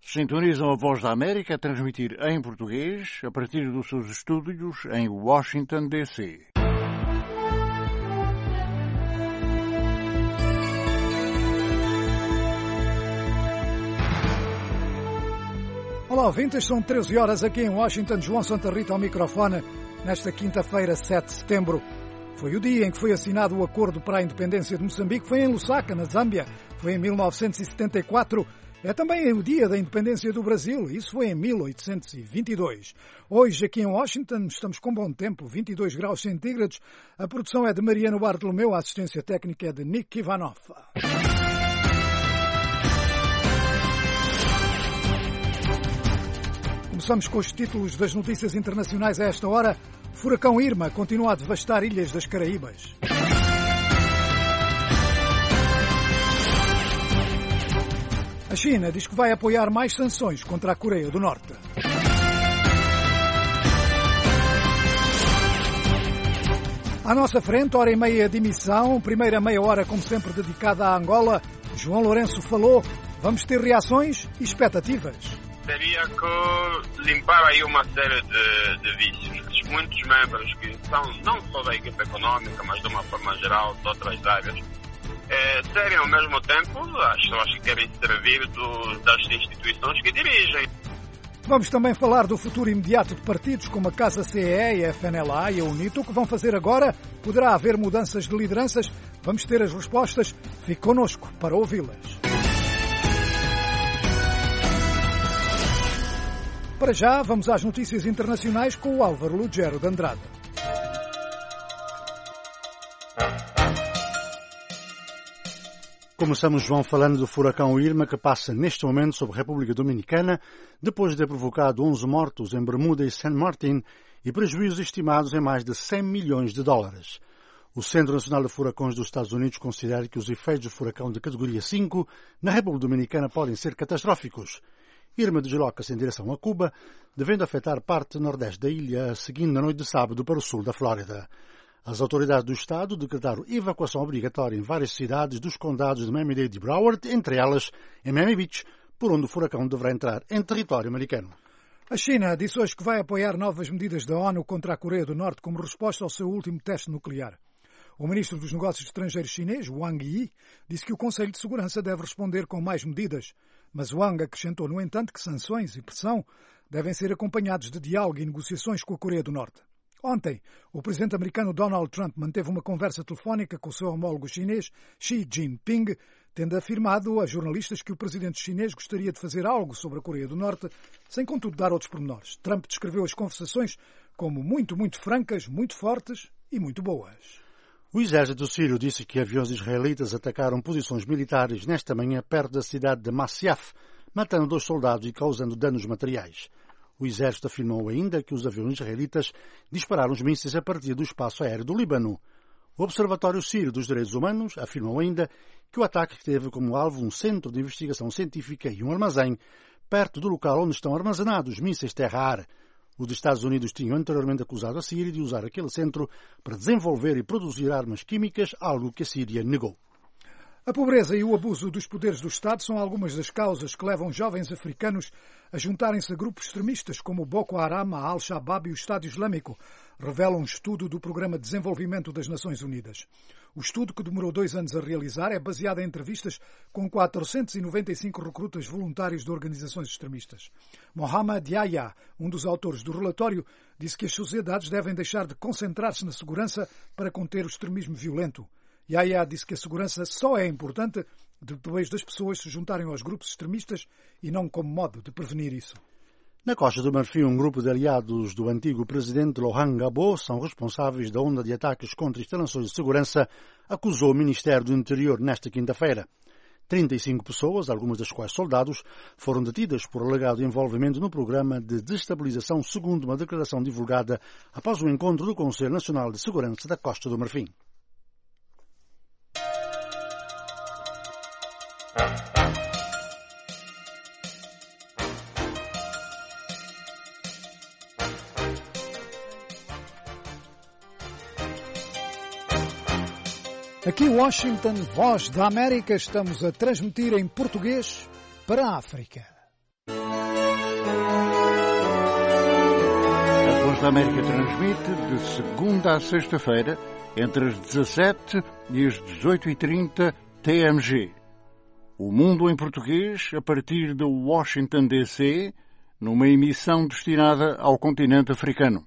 Sintonizam a Voz da América a transmitir em português a partir dos seus estúdios em Washington, D.C. Olá, ouvintes, são 13 horas aqui em Washington. João Santa Rita ao microfone, nesta quinta-feira, 7 de setembro. Foi o dia em que foi assinado o acordo para a independência de Moçambique. Foi em Lusaka, na Zâmbia. Foi em 1974. É também o dia da independência do Brasil. Isso foi em 1822. Hoje, aqui em Washington, estamos com bom tempo, 22 graus centígrados. A produção é de Mariano Bartolomeu, a assistência técnica é de Nick Ivanov. Começamos com os títulos das notícias internacionais a esta hora. Furacão Irma continua a devastar ilhas das Caraíbas. A China diz que vai apoiar mais sanções contra a Coreia do Norte. À nossa frente, hora e meia de emissão. Primeira meia hora, como sempre, dedicada à Angola. João Lourenço falou. Vamos ter reações e expectativas. Teria que limpar aí uma série de vícios. Muitos membros que são não só da equipe econômica, mas de uma forma geral de outras áreas, serem ao mesmo tempo as pessoas que querem servir das instituições que dirigem. Vamos também falar do futuro imediato de partidos como a Casa CEE, a FNLA e a UNITA. O que vão fazer agora? Poderá haver mudanças de lideranças? Vamos ter as respostas. Fique connosco para ouvi-las. Para já, vamos às notícias internacionais com o Álvaro Lugero de Andrade. Começamos, João, falando do furacão Irma, que passa neste momento sobre a República Dominicana, depois de ter provocado 11 mortos em Bermuda e San Martín e prejuízos estimados em mais de 100 milhões de dólares. O Centro Nacional de Furacões dos Estados Unidos considera que os efeitos do furacão de categoria 5 na República Dominicana podem ser catastróficos. Irma desloca-se em direção a Cuba, devendo afetar parte nordeste da ilha, seguindo na noite de sábado para o sul da Flórida. As autoridades do estado decretaram evacuação obrigatória em várias cidades dos condados de Miami-Dade e Broward, entre elas em Miami Beach, por onde o furacão deverá entrar em território americano. A China disse hoje que vai apoiar novas medidas da ONU contra a Coreia do Norte como resposta ao seu último teste nuclear. O ministro dos Negócios Estrangeiros chinês, Wang Yi, disse que o Conselho de Segurança deve responder com mais medidas, mas Wang acrescentou, no entanto, que sanções e pressão devem ser acompanhados de diálogo e negociações com a Coreia do Norte. Ontem, o presidente americano Donald Trump manteve uma conversa telefónica com o seu homólogo chinês, Xi Jinping, tendo afirmado a jornalistas que o presidente chinês gostaria de fazer algo sobre a Coreia do Norte, sem contudo dar outros pormenores. Trump descreveu as conversações como muito francas, muito fortes e muito boas. O exército sírio disse que aviões israelitas atacaram posições militares nesta manhã perto da cidade de Masyaf, matando 2 soldados e causando danos materiais. O exército afirmou ainda que os aviões israelitas dispararam os mísseis a partir do espaço aéreo do Líbano. O Observatório Sírio dos Direitos Humanos afirmou ainda que o ataque teve como alvo um centro de investigação científica e um armazém perto do local onde estão armazenados mísseis terra-ar. Os Estados Unidos tinham anteriormente acusado a Síria de usar aquele centro para desenvolver e produzir armas químicas, algo que a Síria negou. A pobreza e o abuso dos poderes do Estado são algumas das causas que levam jovens africanos a juntarem-se a grupos extremistas como o Boko Haram, a Al-Shabaab e o Estado Islâmico, revela um estudo do Programa de Desenvolvimento das Nações Unidas. O estudo, que demorou 2 anos a realizar, é baseado em entrevistas com 495 recrutas voluntários de organizações extremistas. Mohamed Yahya, um dos autores do relatório, disse que as sociedades devem deixar de concentrar-se na segurança para conter o extremismo violento. Yahya disse que a segurança só é importante depois das pessoas se juntarem aos grupos extremistas e não como modo de prevenir isso. Na Costa do Marfim, um grupo de aliados do antigo presidente Laurent Gbagbo são responsáveis da onda de ataques contra instalações de segurança, acusou o Ministério do Interior nesta quinta-feira. 35 pessoas, algumas das quais soldados, foram detidas por alegado envolvimento no programa de desestabilização, segundo uma declaração divulgada após o encontro do Conselho Nacional de Segurança da Costa do Marfim. Aqui em Washington, Voz da América, estamos a transmitir em português para a África. A Voz da América transmite de segunda a sexta-feira, entre as 17 e as 18h30 TMG. O Mundo em Português, a partir de Washington, D.C., numa emissão destinada ao continente africano.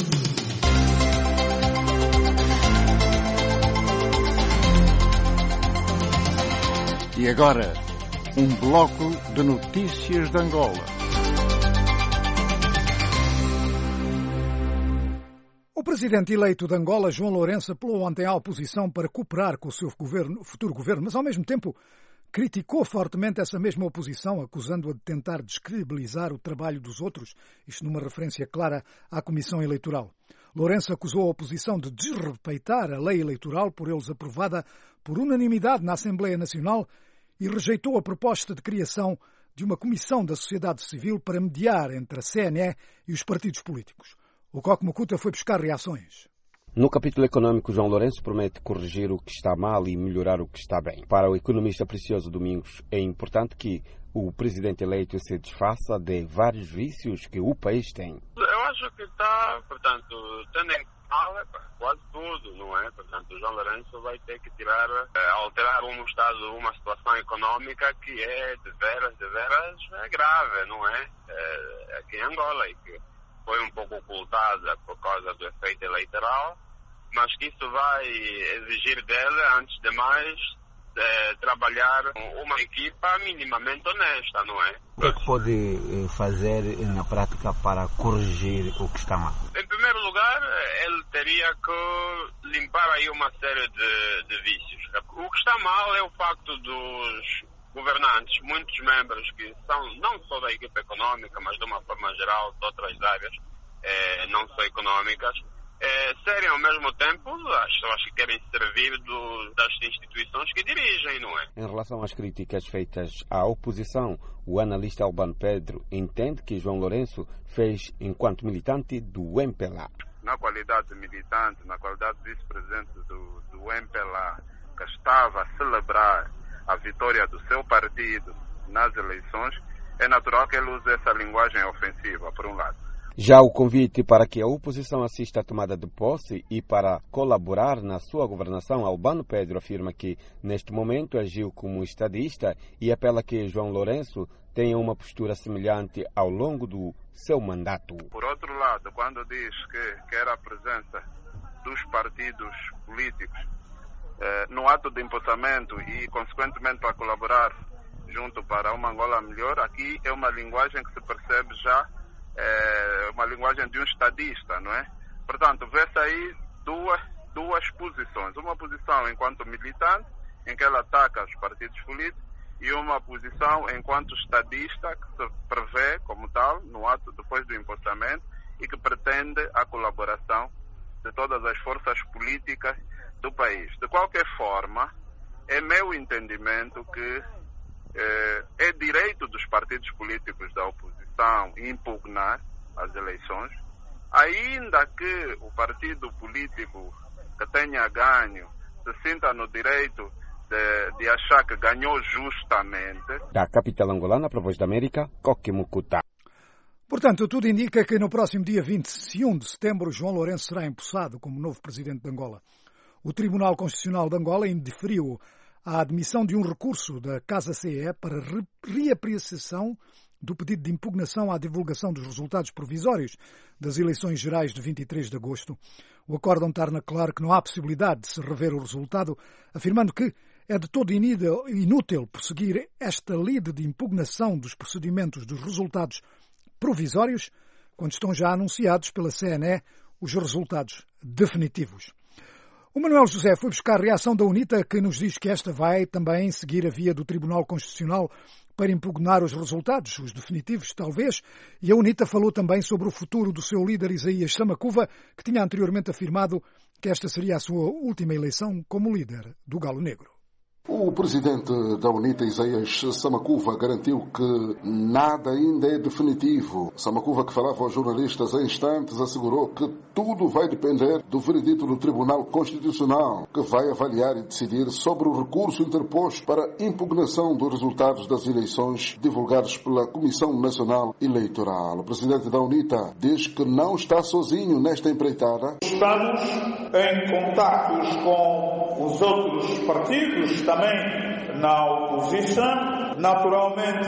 E agora, um bloco de notícias de Angola. O presidente eleito de Angola, João Lourenço, apelou ontem à oposição para cooperar com o seu futuro governo, mas ao mesmo tempo criticou fortemente essa mesma oposição, acusando-a de tentar descredibilizar o trabalho dos outros, isto numa referência clara à Comissão Eleitoral. Lourenço acusou a oposição de desrespeitar a lei eleitoral por eles aprovada por unanimidade na Assembleia Nacional e rejeitou a proposta de criação de uma comissão da sociedade civil para mediar entre a CNE e os partidos políticos. O Coque Mucuta foi buscar reações. No capítulo econômico, João Lourenço promete corrigir o que está mal e melhorar o que está bem. Para o economista Precioso Domingos, é importante que o presidente eleito se desfaça de vários vícios que o país tem. Eu acho que está, portanto, tendo em conta quase tudo, não é? Portanto, o João Lourenço vai ter que alterar uma situação econômica que é de veras grave, não é? Aqui em Angola, e que foi um pouco ocultada por causa do efeito eleitoral, mas que isso vai exigir dele, antes de mais, trabalhar uma equipa minimamente honesta, não é? O que é que pode fazer na prática para corrigir o que está mal? Em primeiro lugar, ele teria que limpar aí uma série de vícios. O que está mal é o facto dos governantes, muitos membros que são não só da equipe econômica, mas de uma forma geral de outras áreas, não só econômicas, serem ao mesmo tempo as pessoas que querem servir das instituições que dirigem, não é? Em relação às críticas feitas à oposição, o analista Albano Pedro entende que João Lourenço fez enquanto militante do MPLA. Na qualidade de militante, na qualidade de vice-presidente do MPLA, que estava a celebrar a vitória do seu partido nas eleições, é natural que ele use essa linguagem ofensiva, por um lado. Já o convite para que a oposição assista à tomada de posse e para colaborar na sua governação, Albano Pedro afirma que, neste momento, agiu como estadista e apela que João Lourenço tenha uma postura semelhante ao longo do seu mandato. Por outro lado, quando diz que quer a presença dos partidos políticos no ato de empossamento e, consequentemente, para colaborar junto para uma Angola melhor, aqui é uma linguagem que se percebe já, uma linguagem de um estadista, não é? Portanto, vê-se aí duas posições. Uma posição enquanto militante, em que ela ataca os partidos políticos, e uma posição enquanto estadista, que se prevê como tal, no ato depois do empossamento, e que pretende a colaboração de todas as forças políticas do país. De qualquer forma, é meu entendimento que é direito dos partidos políticos da oposição impugnar as eleições, ainda que o partido político que tenha ganho se sinta no direito de achar que ganhou justamente. Da capital angolana para a Voz da América, Coque Mucuta. Portanto, tudo indica que no próximo dia 21 de setembro, João Lourenço será empossado como novo presidente de Angola. O Tribunal Constitucional de Angola indeferiu a admissão de um recurso da Casa CE para reapreciação do pedido de impugnação à divulgação dos resultados provisórios das eleições gerais de 23 de agosto. O acórdão torna claro que não há possibilidade de se rever o resultado, afirmando que é de todo inútil prosseguir esta lide de impugnação dos procedimentos dos resultados provisórios, quando estão já anunciados pela CNE os resultados definitivos. O Manuel José foi buscar a reação da UNITA, que nos diz que esta vai também seguir a via do Tribunal Constitucional para impugnar os resultados, os definitivos, talvez, e a UNITA falou também sobre o futuro do seu líder Isaías Samacuva, que tinha anteriormente afirmado que esta seria a sua última eleição como líder do Galo Negro. O presidente da UNITA, Isaías Samakuva, garantiu que nada ainda é definitivo. Samakuva, que falava aos jornalistas há instantes, assegurou que tudo vai depender do veredito do Tribunal Constitucional, que vai avaliar e decidir sobre o recurso interposto para impugnação dos resultados das eleições divulgados pela Comissão Nacional Eleitoral. O presidente da UNITA diz que não está sozinho nesta empreitada. Estamos em contactos com os outros partidos, também na oposição, naturalmente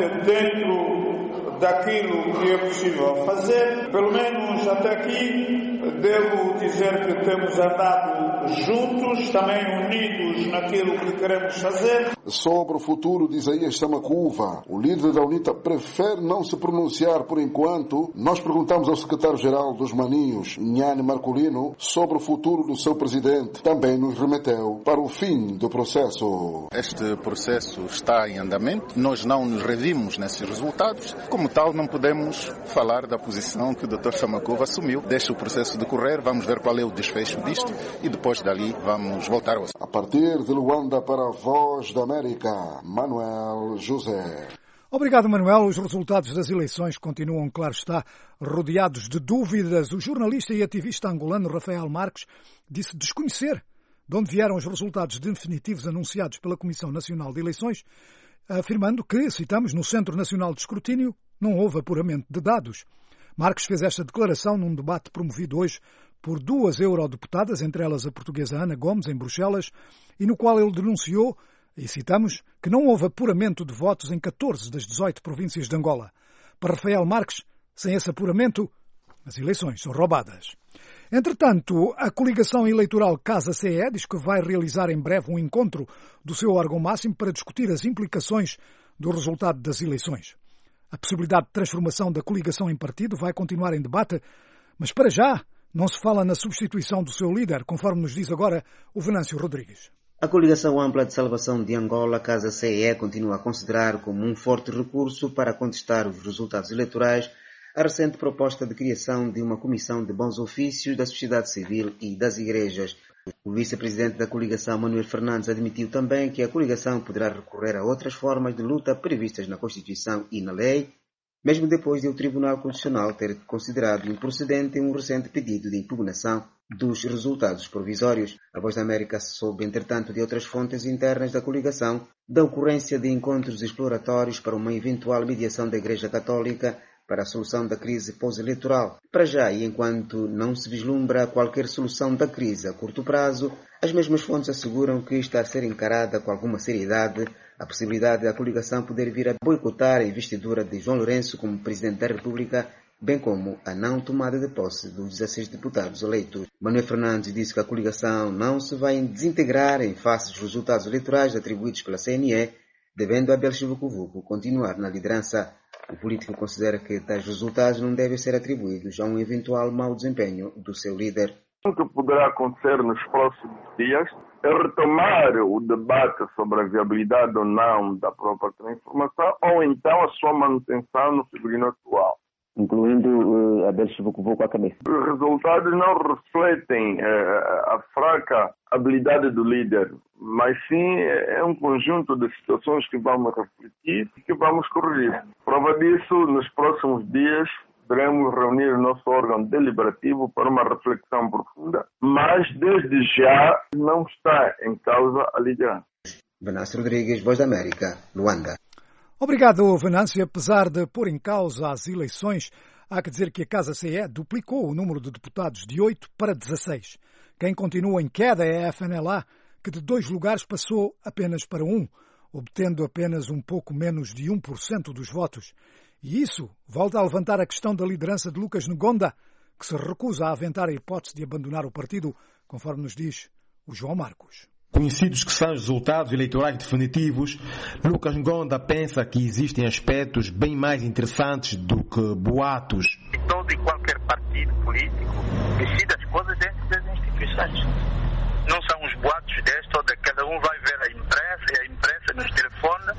dentro daquilo que é possível fazer. Pelo menos até aqui devo dizer que temos andado juntos, também unidos naquilo que queremos fazer. Sobre o futuro de Isaías Samakuva, o líder da UNITA prefere não se pronunciar por enquanto. Nós perguntamos ao secretário-geral dos Maninhos, Nhane Marcolino, sobre o futuro do seu presidente. Também nos remeteu para o fim do processo. Este processo está em andamento. Nós não nos redimos nesses resultados. Como tal, não podemos falar da posição que o Dr. Samakuva assumiu. Deixa o processo decorrer, vamos ver qual é o desfecho disto e depois dali vamos voltar ao... A partir de Luanda para a Voz da América, Manuel José. Obrigado, Manuel. Os resultados das eleições continuam, claro está, rodeados de dúvidas. O jornalista e ativista angolano Rafael Marques disse desconhecer de onde vieram os resultados definitivos anunciados pela Comissão Nacional de Eleições, afirmando que, citamos, no Centro Nacional de Escrutínio não houve apuramento de dados. Marques fez esta declaração num debate promovido hoje por 2 eurodeputadas, entre elas a portuguesa Ana Gomes, em Bruxelas, e no qual ele denunciou, e citamos, que não houve apuramento de votos em 14 das 18 províncias de Angola. Para Rafael Marques, sem esse apuramento, as eleições são roubadas. Entretanto, a coligação eleitoral Casa CE diz que vai realizar em breve um encontro do seu órgão máximo para discutir as implicações do resultado das eleições. A possibilidade de transformação da coligação em partido vai continuar em debate, mas para já não se fala na substituição do seu líder, conforme nos diz agora o Venâncio Rodrigues. A Coligação Ampla de Salvação de Angola, Casa CE, continua a considerar como um forte recurso para contestar os resultados eleitorais a recente proposta de criação de uma comissão de bons ofícios da sociedade civil e das igrejas. O vice-presidente da coligação, Manuel Fernandes, admitiu também que a coligação poderá recorrer a outras formas de luta previstas na Constituição e na lei, mesmo depois de o Tribunal Constitucional ter considerado improcedente um recente pedido de impugnação dos resultados provisórios. A Voz da América soube, entretanto, de outras fontes internas da coligação, da ocorrência de encontros exploratórios para uma eventual mediação da Igreja Católica para a solução da crise pós-eleitoral. Para já, e enquanto não se vislumbra qualquer solução da crise a curto prazo, as mesmas fontes asseguram que está a ser encarada com alguma seriedade a possibilidade da coligação poder vir a boicotar a investidura de João Lourenço como Presidente da República, bem como a não tomada de posse dos 16 deputados eleitos. Manuel Fernandes disse que a coligação não se vai desintegrar em face dos resultados eleitorais atribuídos pela CNE, devendo Abel Chivucovuco continuar na liderança. O político considera que tais resultados não devem ser atribuídos a um eventual mau desempenho do seu líder. O que poderá acontecer nos próximos dias é retomar o debate sobre a viabilidade ou não da própria transformação ou então a sua manutenção no figurino atual. Incluindo Abel Chivucovuco à cabeça. Os resultados não refletem a fraca habilidade do líder, mas sim é um conjunto de situações que vamos refletir e que vamos corrigir. Prova disso, nos próximos dias, devemos reunir o nosso órgão deliberativo para uma reflexão profunda, mas desde já não está em causa a liderança. Venâncio Rodrigues, Voz da América, Luanda. Obrigado, Venâncio. Apesar de pôr em causa as eleições, há que dizer que a Casa CE duplicou o número de deputados de 8 para 16. Quem continua em queda é a FNLA, que de 2 lugares passou apenas para 1, obtendo apenas um pouco menos de 1% dos votos. E isso volta a levantar a questão da liderança de Lucas Ngonda, que se recusa a aventar a hipótese de abandonar o partido, conforme nos diz o João Marcos. Conhecidos que são os resultados eleitorais definitivos, Lucas Ngonda pensa que existem aspectos bem mais interessantes do que boatos. Todo e qualquer partido político decide as coisas dentro das instituições. Não são os boatos deste ou de cada um vai ver a imprensa e a imprensa nos telefona.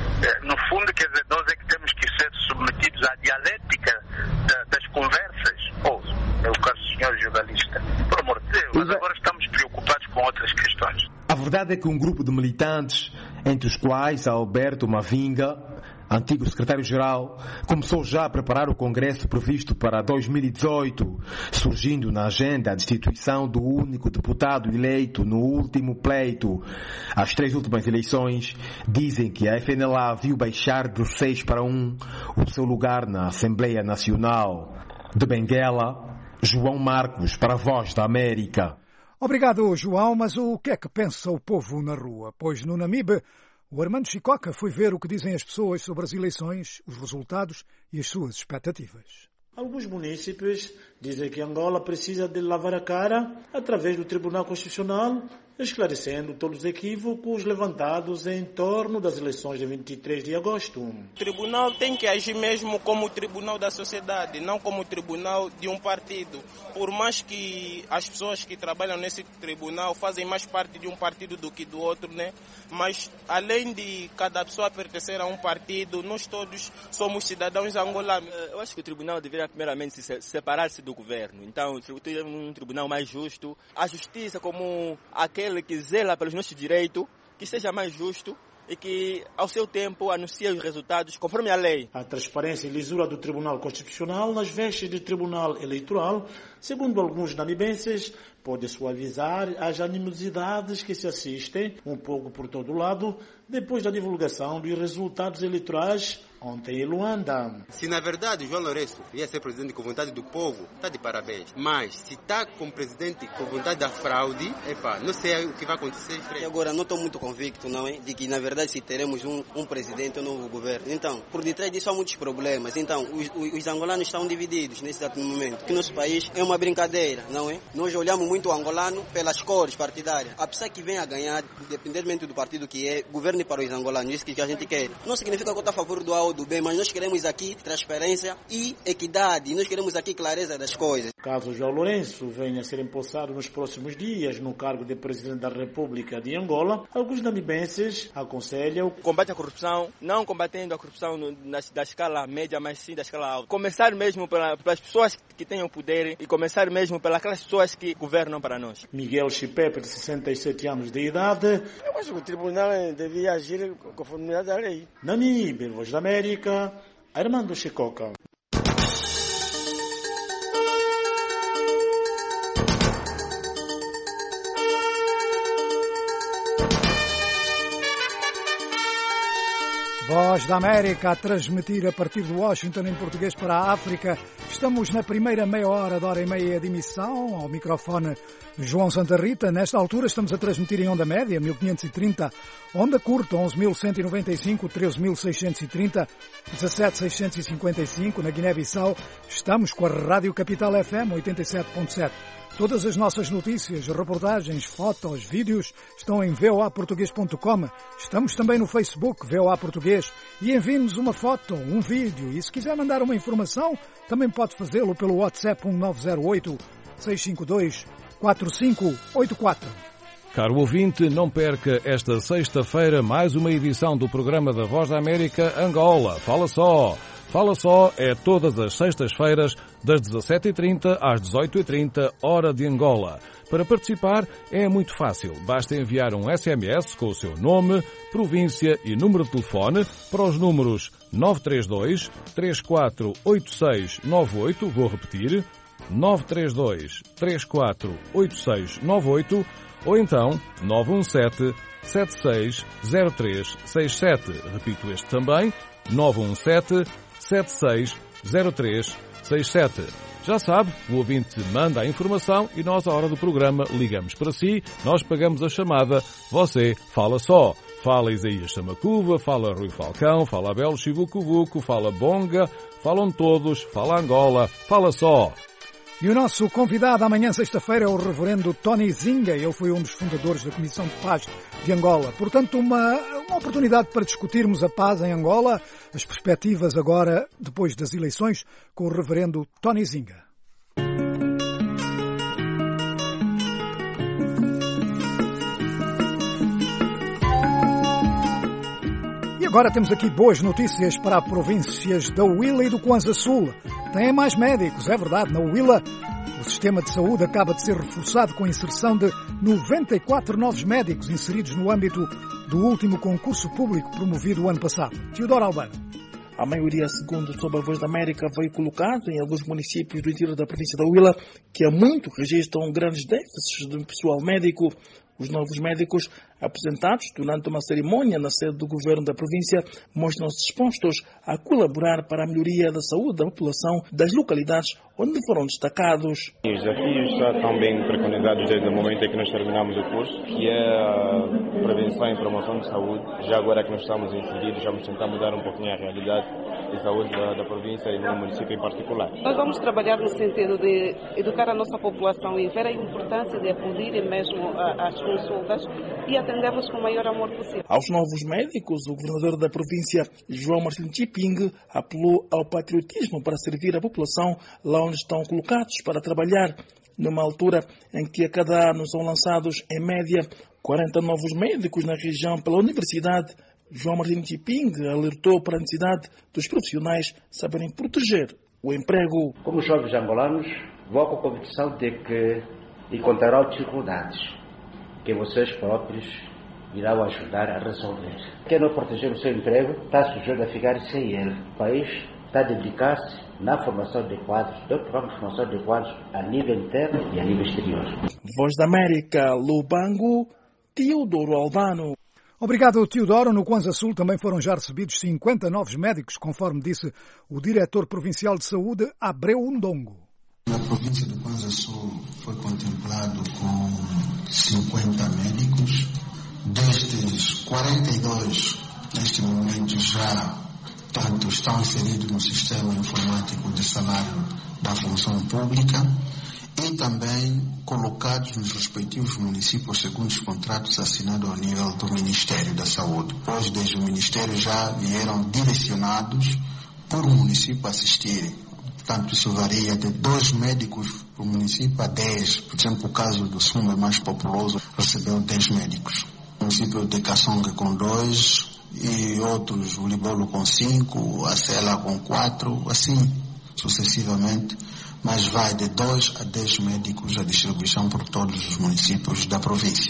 No fundo, quer dizer, nós é que temos que ser submetidos à dialética das conversas. Ou, é o caso do senhor jornalista. Por amor de Deus, mas agora estamos preocupados com outras questões. A verdade é que um grupo de militantes entre os quais Alberto Mavinga, antigo secretário-geral, começou já a preparar o congresso previsto para 2018, surgindo na agenda a destituição do único deputado eleito no último pleito. As 3 últimas eleições dizem que a FNLA viu baixar de 6 para 1 o seu lugar na Assembleia Nacional. De Benguela, João Marcos, para a Voz da América. Obrigado, João, mas o que é que pensa o povo na rua? Pois no Namibe, o Armando Chicoca foi ver o que dizem as pessoas sobre as eleições, os resultados e as suas expectativas. Alguns munícipes dizem que Angola precisa de lavar a cara através do Tribunal Constitucional, esclarecendo todos os equívocos levantados em torno das eleições de 23 de agosto. O tribunal tem que agir mesmo como o tribunal da sociedade, não como o tribunal de um partido. Por mais que as pessoas que trabalham nesse tribunal fazem mais parte de um partido do que do outro, né? Mas além de cada pessoa pertencer a um partido, nós todos somos cidadãos angolanos. Eu acho que o tribunal deveria primeiramente separar-se do governo. Então, ter um tribunal mais justo. A justiça como aquele que zela pelos nossos direitos, que seja mais justo e que, ao seu tempo, anuncie os resultados conforme a lei. A transparência e lisura do Tribunal Constitucional nas vestes de Tribunal Eleitoral, segundo alguns namibenses, pode suavizar as animosidades que se assistem, um pouco por todo lado, depois da divulgação dos resultados eleitorais ontem em Luanda. Se na verdade João Lourenço ia ser presidente com vontade do povo, está de parabéns. Mas se está como presidente com vontade da fraude, não sei o que vai acontecer. E agora não estou muito convicto, não é? De que na verdade se teremos um presidente, um novo governo. Então, por detrás disso há muitos problemas. Então, os angolanos estão divididos nesse exato momento. Que nosso país é uma brincadeira, não é? Nós olhamos muito o angolano pelas cores partidárias. A pessoa que vem a ganhar, independentemente do partido que é, governe para os angolanos, isso que a gente quer. Não significa que eu estou a favor do A ou do B, mas nós queremos aqui transparência e equidade. Nós queremos aqui clareza das coisas. Caso João Lourenço venha a ser empossado nos próximos dias no cargo de presidente da República de Angola, alguns namibenses aconselham o combate à corrupção, não combatendo a corrupção da escala média, mas sim da escala alta. Começar mesmo pelas pessoas que têm o poder e começar mesmo pelas pessoas que governam para nós. Miguel Chipepe, de 67 anos de idade. Eu acho que o tribunal devia agir conforme a lei. Namibe, Voz da América, Armando Chicoca. Voz da América a transmitir a partir de Washington em português para a África. Estamos na primeira meia hora, de hora e meia de emissão. Ao microfone João Santa Rita. Nesta altura estamos a transmitir em onda média, 1530, onda curta, 11.195, 13.630, 17.655. Na Guiné-Bissau estamos com a Rádio Capital FM 87.7. Todas as nossas notícias, reportagens, fotos, vídeos estão em voaportugues.com. Estamos também no Facebook, VOA Português. E envie-nos uma foto, um vídeo. E se quiser mandar uma informação, também pode fazê-lo pelo WhatsApp 1908-652-4584. Caro ouvinte, não perca esta sexta-feira mais uma edição do programa da Voz da América Angola. Fala só! Fala só é todas as sextas-feiras, das 17h30 às 18h30, hora de Angola. Para participar é muito fácil. Basta enviar um SMS com o seu nome, província e número de telefone para os números 932 348698, vou repetir, 932 348698, ou então 917 760367. Repito este também, 917 760367. Já sabe, o ouvinte manda a informação e nós, à hora do programa, ligamos para si, nós pagamos a chamada, você fala só. Fala Isaías Samacuva, fala Rui Falcão, fala Abel Chivucuvuco, fala Bonga, falam todos, fala Angola, fala só. E o nosso convidado amanhã, sexta-feira, é o reverendo Tony Zinga. Ele foi um dos fundadores da Comissão de Paz de Angola. Portanto, uma oportunidade para discutirmos a paz em Angola, as perspectivas agora, depois das eleições, com o reverendo Tony Zinga. E agora temos aqui boas notícias para as províncias da Huila e do Kwanza Sul. Têm mais médicos, é verdade. Na Huila, o sistema de saúde acaba de ser reforçado com a inserção de 94 novos médicos inseridos no âmbito do último concurso público promovido o ano passado. Teodoro Albano. A maioria, segundo sob a Voz da América, foi colocada em alguns municípios do interior da província da Huila, que há muito registram grandes déficits de pessoal médico. Os novos médicos apresentados durante uma cerimônia na sede do governo da província mostram-se dispostos a colaborar para a melhoria da saúde da população das localidades onde foram destacados. Os desafios já estão bem preconizados desde o momento em que nós terminamos o curso, que é a prevenção e promoção de saúde. Já agora que nós estamos inseridos, vamos tentar mudar um pouquinho a realidade de saúde da província e no município em particular. Nós vamos trabalhar no sentido de educar a nossa população e ver a importância de acudirem mesmo às consultas e atendê-los com o maior amor possível. Aos novos médicos, o governador da província, João Martin Chiping, apelou ao patriotismo para servir a população lá onde estão colocados para trabalhar, numa altura em que a cada ano são lançados, em média, 40 novos médicos na região pela universidade. João Martin Chiping alertou para a necessidade dos profissionais saberem proteger o emprego. Como jovens angolanos, vou com a convicção de que encontrarão dificuldades que vocês próprios irão ajudar a resolver. Quem não proteger o seu emprego está sujeito a ficar sem ele. O país está a dedicar-se na formação de quadros, do programa de formação de quadros a nível interno e a nível exterior. Voz da América, Lubango, Teodoro Albano. Obrigado, Teodoro. No Kwanza Sul também foram já recebidos 50 novos médicos, conforme disse o diretor provincial de saúde, Abreu Ndongo. Na província do Kwanza Sul foi contemplado com 50 médicos. Destes, 42 neste momento já estão inseridos no sistema informático de salário da função pública e também colocados nos respectivos municípios segundo os contratos assinados ao nível do Ministério da Saúde. Pois desde o Ministério já vieram direcionados por um município assistirem. Portanto, isso varia de 2 médicos por município a 10. Por exemplo, o caso do Suma, mais populoso, recebeu 10 médicos. O município de Kassonga com 2 e outros, o Libolo com 5, a Sela com 4, assim sucessivamente. Mas vai de 2 a 10 médicos a distribuição por todos os municípios da província.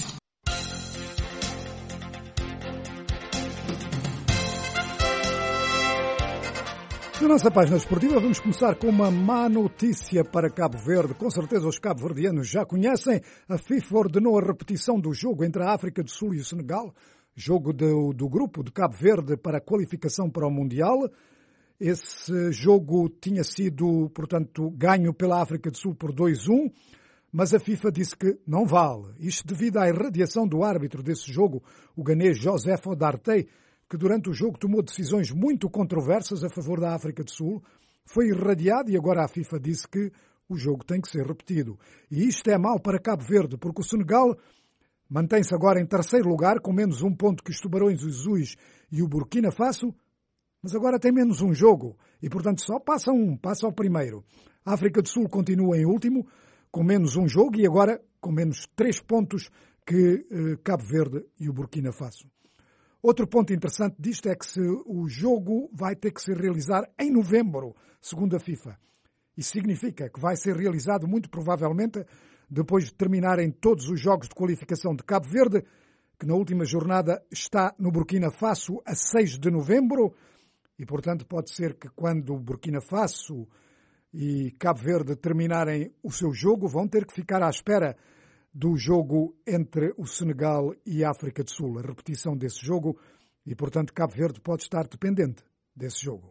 Na nossa página esportiva vamos começar com uma má notícia para Cabo Verde. Com certeza os cabo-verdianos já conhecem. A FIFA ordenou a repetição do jogo entre a África do Sul e o Senegal, jogo do grupo de Cabo Verde para a qualificação para o Mundial. Esse jogo tinha sido, portanto, ganho pela África do Sul por 2-1, mas a FIFA disse que não vale. Isto devido à irradiação do árbitro desse jogo, o ganês Joseph Odartey, que durante o jogo tomou decisões muito controversas a favor da África do Sul, foi irradiado e agora a FIFA disse que o jogo tem que ser repetido. E isto é mau para Cabo Verde, porque o Senegal mantém-se agora em terceiro lugar, com menos 1 ponto que os Tubarões Azuis e o Burkina Faso, mas agora tem menos um jogo e, portanto, só passa ao primeiro. A África do Sul continua em último, com menos um jogo e agora com menos 3 pontos que Cabo Verde e o Burkina Faso. Outro ponto interessante disto é que o jogo vai ter que se realizar em novembro, segundo a FIFA. Isso significa que vai ser realizado muito provavelmente depois de terminarem todos os jogos de qualificação de Cabo Verde, que na última jornada está no Burkina Faso a 6 de novembro, e portanto pode ser que quando o Burkina Faso e Cabo Verde terminarem o seu jogo, vão ter que ficar à espera do jogo entre o Senegal e a África do Sul, a repetição desse jogo, e portanto Cabo Verde pode estar dependente desse jogo.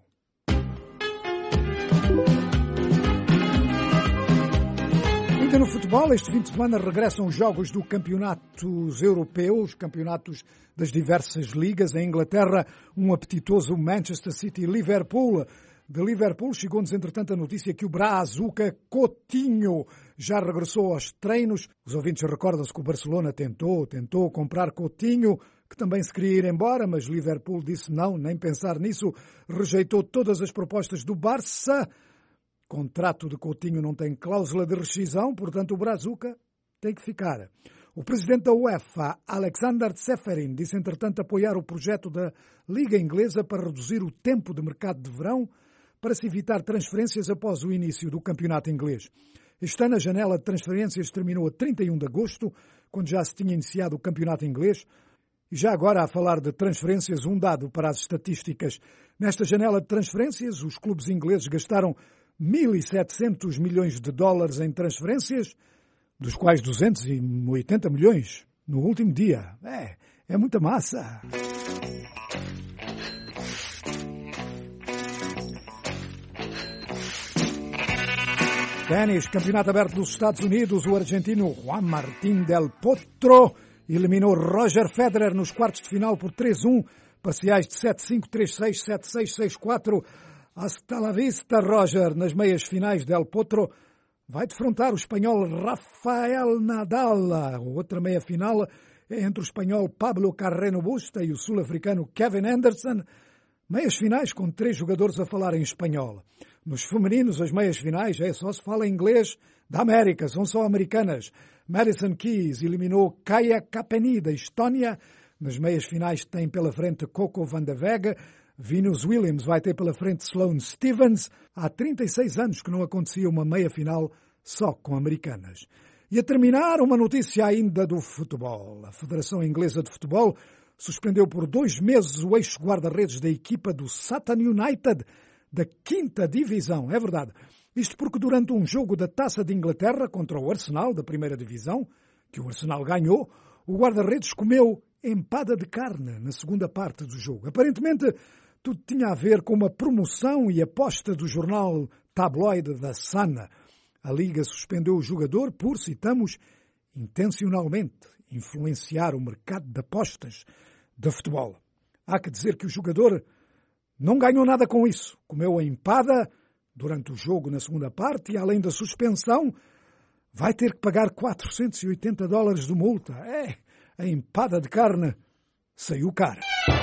Ainda no futebol, este fim de semana regressam os jogos do campeonatos europeus, campeonatos das diversas ligas. Em Inglaterra, um apetitoso Manchester City-Liverpool. De Liverpool chegou-nos, entretanto, a notícia que o Brazuca Coutinho já regressou aos treinos. Os ouvintes recordam-se que o Barcelona tentou comprar Coutinho, que também se queria ir embora, mas Liverpool disse não, nem pensar nisso. Rejeitou todas as propostas do Barça. Contrato de Coutinho não tem cláusula de rescisão, portanto o Brazuca tem que ficar. O presidente da UEFA, Alexander Ceferin, disse entretanto apoiar o projeto da Liga Inglesa para reduzir o tempo de mercado de verão para se evitar transferências após o início do campeonato inglês. Este ano a janela de transferências terminou a 31 de agosto, quando já se tinha iniciado o campeonato inglês. E já agora, a falar de transferências, um dado para as estatísticas. Nesta janela de transferências, os clubes ingleses gastaram 1.700 milhões de dólares em transferências, dos quais 280 milhões no último dia. É muita massa. Ténis, Campeonato Aberto dos Estados Unidos, o argentino Juan Martín del Potro eliminou Roger Federer nos quartos de final por 3-1, parciais de 7-5, 3-6, 7-6, 6-4. Hasta la vista, Roger. Nas meias finais, del Potro vai defrontar o espanhol Rafael Nadal. A outra meia final é entre o espanhol Pablo Carreno Busta e o sul-africano Kevin Anderson. Meias finais com 3 jogadores a falar em espanhol. Nos femininos, as meias finais só se fala inglês da América, são só americanas. Madison Keys eliminou Kaia Kapeni, da Estónia. Nas meias finais tem pela frente Coco van der Weghe. Venus Williams vai ter pela frente Sloane Stephens. Há 36 anos que não acontecia uma meia final só com americanas. E a terminar, uma notícia ainda do futebol. A Federação Inglesa de Futebol suspendeu por 2 meses o ex-guarda-redes da equipa do Sutton United, da 5ª Divisão. É verdade. Isto porque durante um jogo da Taça de Inglaterra contra o Arsenal, da 1ª Divisão, que o Arsenal ganhou, o guarda-redes comeu empada de carne na segunda parte do jogo. Aparentemente, tudo tinha a ver com uma promoção e aposta do jornal tabloide da Sun. A Liga suspendeu o jogador por, citamos, intencionalmente influenciar o mercado de apostas de futebol. Há que dizer que o jogador não ganhou nada com isso. Comeu a empada durante o jogo na segunda parte e, além da suspensão, vai ter que pagar $480 de multa. A empada de carne saiu cara.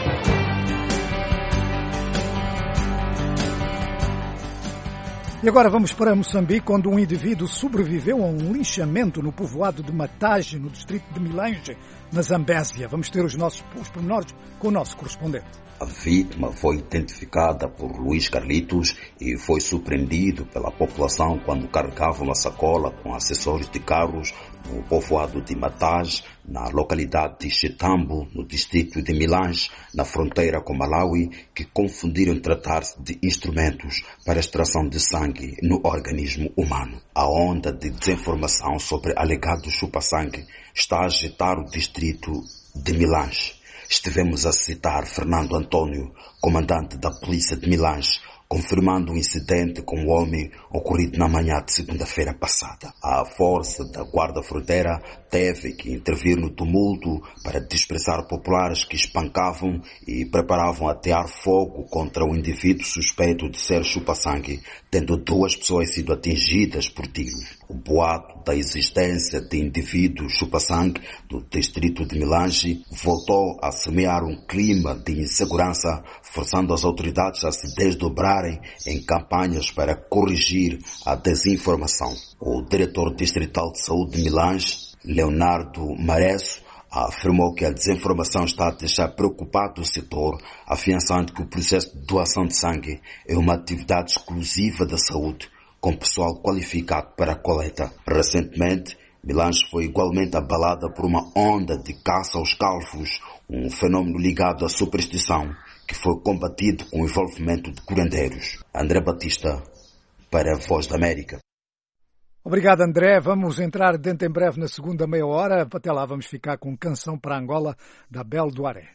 E agora vamos para Moçambique, onde um indivíduo sobreviveu a um linchamento no povoado de Matage, no distrito de Milange, na Zambésia. Vamos ter os pormenores com o nosso correspondente. A vítima foi identificada por Luís Carlitos e foi surpreendido pela população quando carregava uma sacola com acessórios de carros no povoado de Matage, na localidade de Chitambo, no distrito de Milange, na fronteira com Malawi, que confundiram tratar-se de instrumentos para extração de sangue no organismo humano. A onda de desinformação sobre alegado chupa-sangue está a agitar o distrito de Milange. Estivemos a citar Fernando Antônio, comandante da polícia de Milange, confirmando o incidente com o homem ocorrido na manhã de segunda-feira passada. A força da Guarda Fronteira teve que intervir no tumulto para dispersar populares que espancavam e preparavam atear fogo contra o indivíduo suspeito de ser chupa-sangue, tendo 2 pessoas sido atingidas por tiros. O boato da existência de indivíduos chupa-sangue do distrito de Milange voltou a semear um clima de insegurança, forçando as autoridades a se desdobrarem em campanhas para corrigir a desinformação. O diretor distrital de saúde de Milange, Leonardo Maresso, afirmou que a desinformação está a deixar preocupado o setor, afiançando que o processo de doação de sangue é uma atividade exclusiva da saúde, com pessoal qualificado para a coleta. Recentemente, Milange foi igualmente abalada por uma onda de caça aos calvos, um fenômeno ligado à superstição, que foi combatido com o envolvimento de curandeiros. André Batista, para a Voz da América. Obrigado, André. Vamos entrar dentro em breve na segunda meia hora. Até lá vamos ficar com Canção para Angola, da Bel Duaré.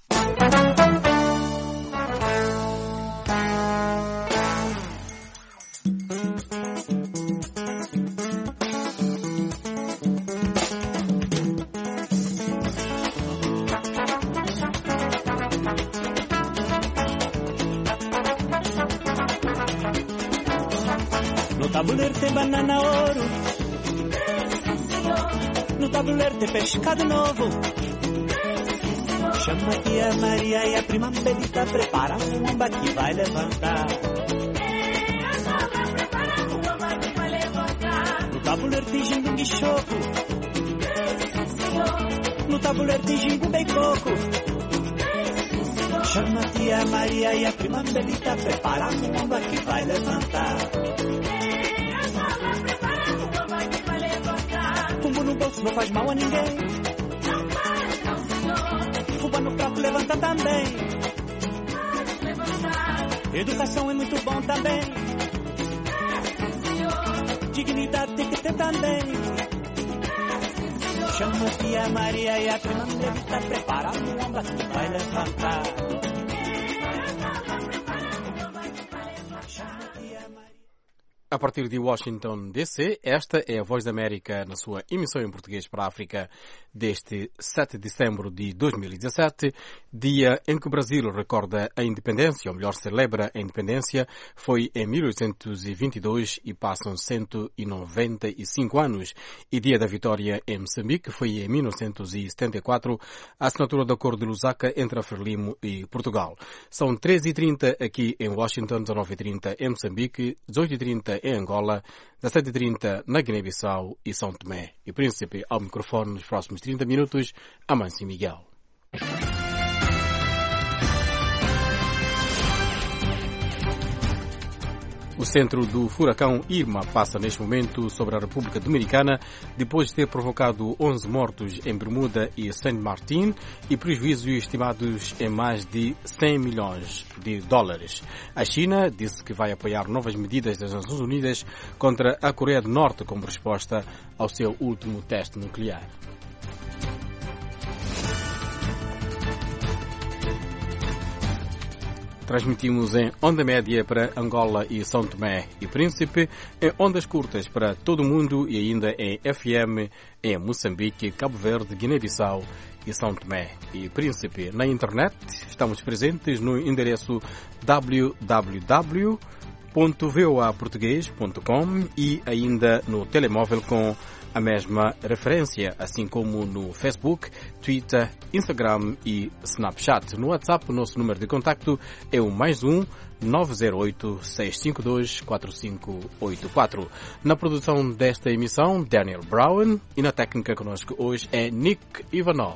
No tabuleiro tem banana ouro, no tabuleiro tem pescado novo. Chama a tia Maria e a prima Belita, prepara a fumba que vai levantar. No tabuleiro tem gingo e choco, no tabuleiro tem gingo bem coco. Chama a tia Maria e a prima Belita, prepara a fumba que vai levantar. Pumbo no bolso não faz mal a ninguém. Rouba no prato, levanta também. Educação é muito bom também. Dignidade tem que ter também. Chama a tia Maria e a prima Andrevita, prepara o ombro que vai levantar. A partir de Washington, D.C., esta é a Voz da América na sua emissão em português para a África deste 7 de dezembro de 2017, dia em que o Brasil recorda a independência, ou melhor, celebra a independência. Foi em 1822 e passam 195 anos. E dia da vitória em Moçambique foi em 1974, a assinatura do Acordo de Lusaka entre a Frelimo e Portugal. São 13h30 aqui em Washington, 19h30 em Moçambique, 18h30 em Angola, 17h30 na Guiné-Bissau e São Tomé e Príncipe. Ao microfone nos próximos 30 minutos, Amâncio Miguel. O centro do furacão Irma passa neste momento sobre a República Dominicana depois de ter provocado 11 mortos em Bermuda e Saint Martin e prejuízos estimados em mais de 100 milhões de dólares. A China disse que vai apoiar novas medidas das Nações Unidas contra a Coreia do Norte como resposta ao seu último teste nuclear. Transmitimos em onda média para Angola e São Tomé e Príncipe, em ondas curtas para todo o mundo e ainda em FM em Moçambique, Cabo Verde, Guiné-Bissau e São Tomé e Príncipe. Na internet estamos presentes no endereço www.voaportugues.com e ainda no telemóvel com a mesma referência, assim como no Facebook, Twitter, Instagram e Snapchat. No WhatsApp, o nosso número de contacto é o +1 908 652 4584. Na produção desta emissão, Daniel Brown, e na técnica conosco hoje é Nick Ivanov.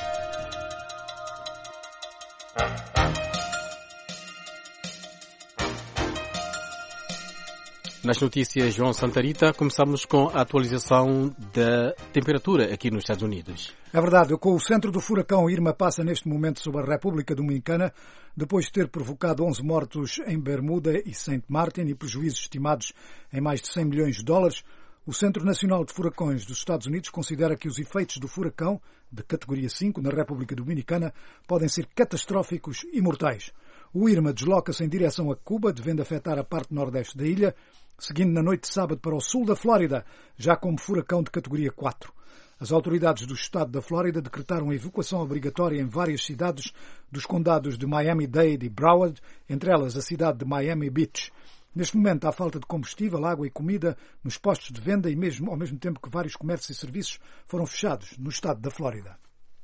Nas notícias, João Santarita, começamos com a atualização da temperatura aqui nos Estados Unidos. É verdade, com o centro do furacão Irma passa neste momento sobre a República Dominicana, depois de ter provocado 11 mortos em Bermuda e Saint Martin e prejuízos estimados em mais de 100 milhões de dólares, o Centro Nacional de Furacões dos Estados Unidos considera que os efeitos do furacão, de categoria 5, na República Dominicana, podem ser catastróficos e mortais. O Irma desloca-se em direção a Cuba, devendo afetar a parte nordeste da ilha, seguindo na noite de sábado para o sul da Flórida, já como furacão de categoria 4. As autoridades do estado da Flórida decretaram a evacuação obrigatória em várias cidades dos condados de Miami-Dade e Broward, entre elas a cidade de Miami Beach. Neste momento há falta de combustível, água e comida nos postos de venda e mesmo ao mesmo tempo que vários comércios e serviços foram fechados no estado da Flórida.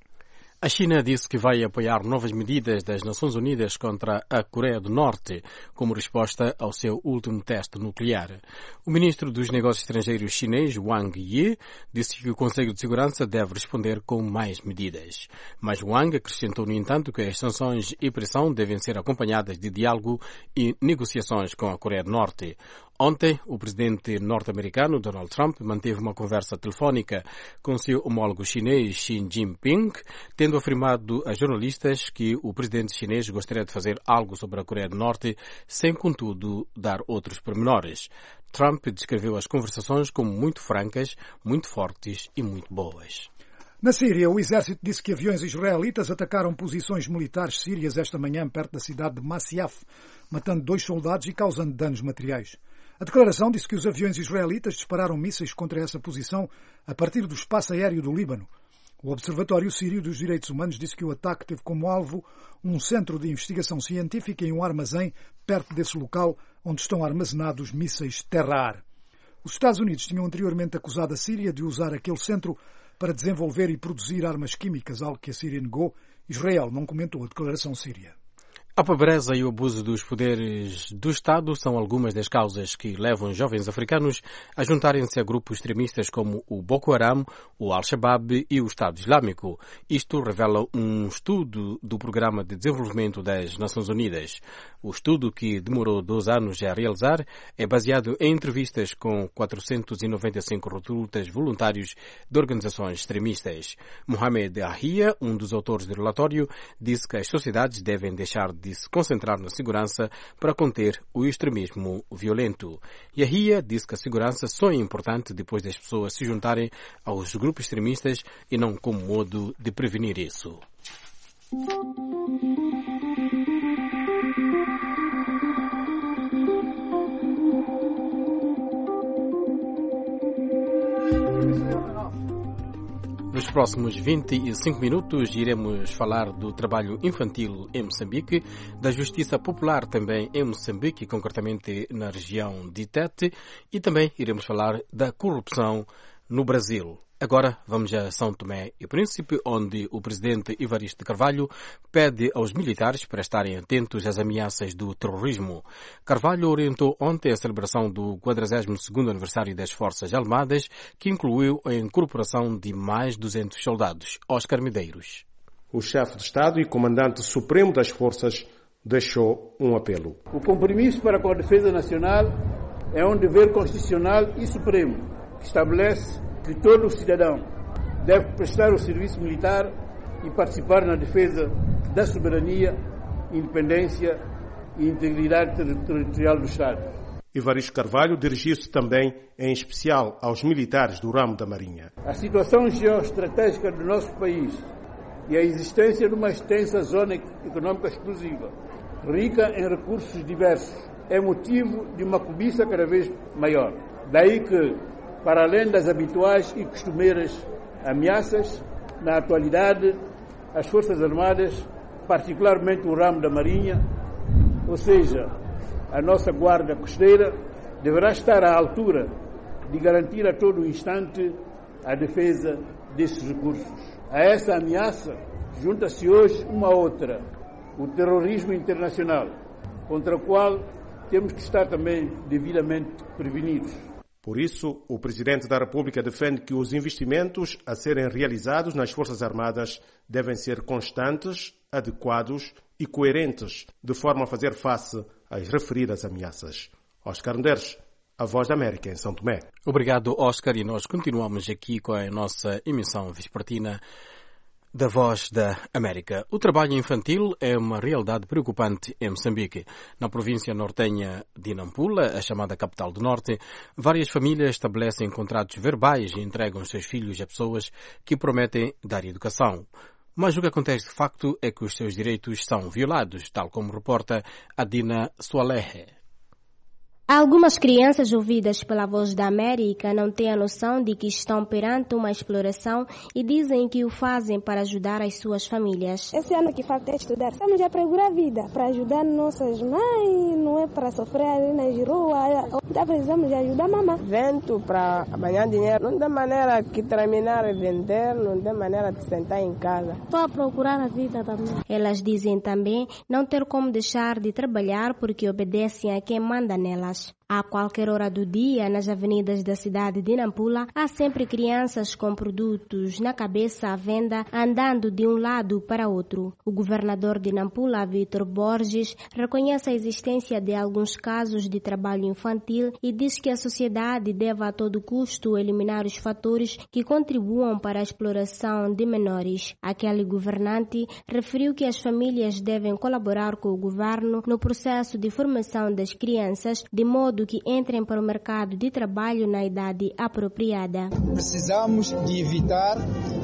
A China disse que vai apoiar novas medidas das Nações Unidas contra a Coreia do Norte como resposta ao seu último teste nuclear. O ministro dos Negócios Estrangeiros chinês, Wang Yi, disse que o Conselho de Segurança deve responder com mais medidas. Mas Wang acrescentou, no entanto, que as sanções e pressão devem ser acompanhadas de diálogo e negociações com a Coreia do Norte. Ontem, o presidente norte-americano, Donald Trump, manteve uma conversa telefónica com seu homólogo chinês, Xi Jinping, tendo afirmado a jornalistas que o presidente chinês gostaria de fazer algo sobre a Coreia do Norte, sem, contudo, dar outros pormenores. Trump descreveu as conversações como muito francas, muito fortes e muito boas. Na Síria, o exército disse que aviões israelitas atacaram posições militares sírias esta manhã perto da cidade de Masyaf, matando 2 soldados e causando danos materiais. A declaração disse que os aviões israelitas dispararam mísseis contra essa posição a partir do espaço aéreo do Líbano. O Observatório Sírio dos Direitos Humanos disse que o ataque teve como alvo um centro de investigação científica e um armazém perto desse local onde estão armazenados mísseis terra-ar. Os Estados Unidos tinham anteriormente acusado a Síria de usar aquele centro para desenvolver e produzir armas químicas, algo que a Síria negou. Israel não comentou a declaração síria. A pobreza e o abuso dos poderes do Estado são algumas das causas que levam jovens africanos a juntarem-se a grupos extremistas como o Boko Haram, o Al-Shabaab e o Estado Islâmico. Isto revela um estudo do Programa de Desenvolvimento das Nações Unidas. O estudo, que demorou 2 anos a realizar, é baseado em entrevistas com 495 recrutas voluntários de organizações extremistas. Mohamed Ahia, um dos autores do relatório, disse que as sociedades devem deixar de se concentrar na segurança para conter o extremismo violento. Yahia disse que a segurança só é importante depois das pessoas se juntarem aos grupos extremistas e não como modo de prevenir isso. Nos próximos 25 minutos iremos falar do trabalho infantil em Moçambique, da justiça popular também em Moçambique, concretamente na região de Tete, e também iremos falar da corrupção no Brasil. Agora vamos a São Tomé e Príncipe, onde o presidente Evaristo de Carvalho pede aos militares para estarem atentos às ameaças do terrorismo. Carvalho orientou ontem a celebração do 42º aniversário das Forças Armadas, que incluiu a incorporação de mais 200 soldados. Oscar Medeiros. O chefe de Estado e comandante supremo das forças deixou um apelo. O compromisso para com a defesa nacional é um dever constitucional e supremo, que estabelece que todo cidadão deve prestar o serviço militar e participar na defesa da soberania, independência e integridade territorial do Estado. Evaristo Carvalho dirigiu-se também, em especial, aos militares do ramo da Marinha. A situação geoestratégica do nosso país e a existência de uma extensa zona econômica exclusiva, rica em recursos diversos, é motivo de uma cobiça cada vez maior. Daí que, para além das habituais e costumeiras ameaças, na atualidade, as Forças Armadas, particularmente o ramo da Marinha, ou seja, a nossa Guarda Costeira, deverá estar à altura de garantir a todo instante a defesa desses recursos. A essa ameaça junta-se hoje uma outra, o terrorismo internacional, contra o qual temos que estar também devidamente prevenidos. Por isso, o Presidente da República defende que os investimentos a serem realizados nas Forças Armadas devem ser constantes, adequados e coerentes, de forma a fazer face às referidas ameaças. Oscar Medeiros, a Voz da América, em São Tomé. Obrigado, Oscar, e nós continuamos aqui com a nossa emissão vespertina da Voz da América. O trabalho infantil é uma realidade preocupante em Moçambique. Na província nortenha de Nampula, a chamada capital do norte, várias famílias estabelecem contratos verbais e entregam seus filhos a pessoas que prometem dar educação. Mas o que acontece de facto é que os seus direitos são violados, tal como reporta Adina Soalehe. Algumas crianças ouvidas pela Voz da América não têm a noção de que estão perante uma exploração e dizem que o fazem para ajudar as suas famílias. Esse ano que falta é estudar. Estamos a procurar vida para ajudar nossas mães, não é para sofrer ali nas ruas. Então precisamos de ajudar a mamãe. Vento para ganhar dinheiro. Não tem maneira que terminar de vender, não tem maneira de sentar em casa. Estou a procurar a vida também. Elas dizem também não ter como deixar de trabalhar porque obedecem a quem manda nelas. A qualquer hora do dia, nas avenidas da cidade de Nampula, há sempre crianças com produtos na cabeça à venda, andando de um lado para outro. O governador de Nampula, Vítor Borges, reconhece a existência de alguns casos de trabalho infantil e diz que a sociedade deve a todo custo eliminar os fatores que contribuam para a exploração de menores. Aquele governante referiu que as famílias devem colaborar com o governo no processo de formação das crianças, de modo que entrem para o mercado de trabalho na idade apropriada. Precisamos de evitar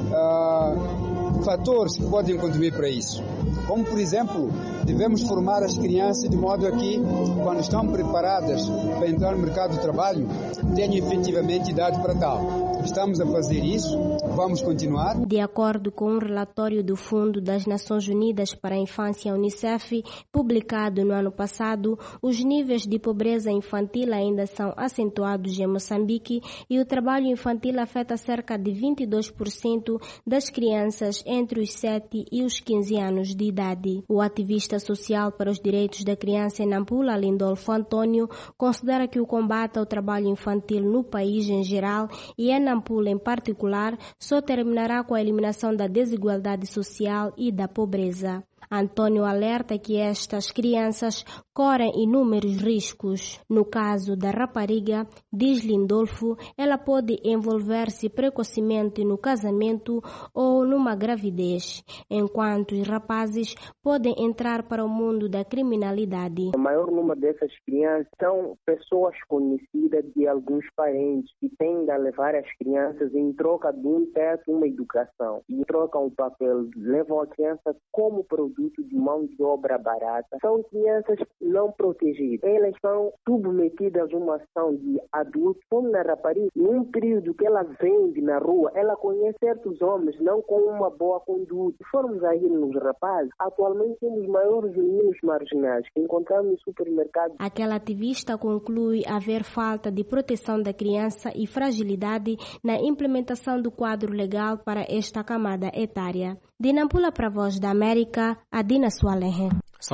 fatores que podem contribuir para isso. Como, por exemplo, devemos formar as crianças de modo a que, quando estão preparadas para entrar no mercado de trabalho, tenham efetivamente idade para tal. Estamos a fazer isso. vamos continuar. De acordo com um relatório do Fundo das Nações Unidas para a Infância, UNICEF, publicado no ano passado, os níveis de pobreza infantil ainda são acentuados em Moçambique e o trabalho infantil afeta cerca de 22% das crianças entre os 7 e os 15 anos de idade. O ativista social para os direitos da criança em Nampula, Lindolfo Antônio, considera que o combate ao trabalho infantil no país em geral e em Nampula em particular só terminará com a eliminação da desigualdade social e da pobreza. Antônio alerta que estas crianças correm inúmeros riscos. No caso da rapariga, diz Lindolfo, ela pode envolver-se precocemente no casamento ou numa gravidez, enquanto os rapazes podem entrar para o mundo da criminalidade. O maior número dessas crianças são pessoas conhecidas de alguns parentes que tendem a levar as crianças em troca de um teto, uma educação. E trocam o papel, levam a criança como produto de mão de obra barata. São crianças não protegidas. Elas são submetidas a uma ação de adulto, como na rapariga. Num período que ela vende na rua, ela conhece certos homens, não com uma boa conduta. Se formos aí nos rapazes, atualmente temos maiores meninos marginais que encontramos no supermercado. Aquela ativista conclui haver falta de proteção da criança e fragilidade na implementação do quadro legal para esta camada etária. De Nampula para a Voz da América, Adina Sualehe. São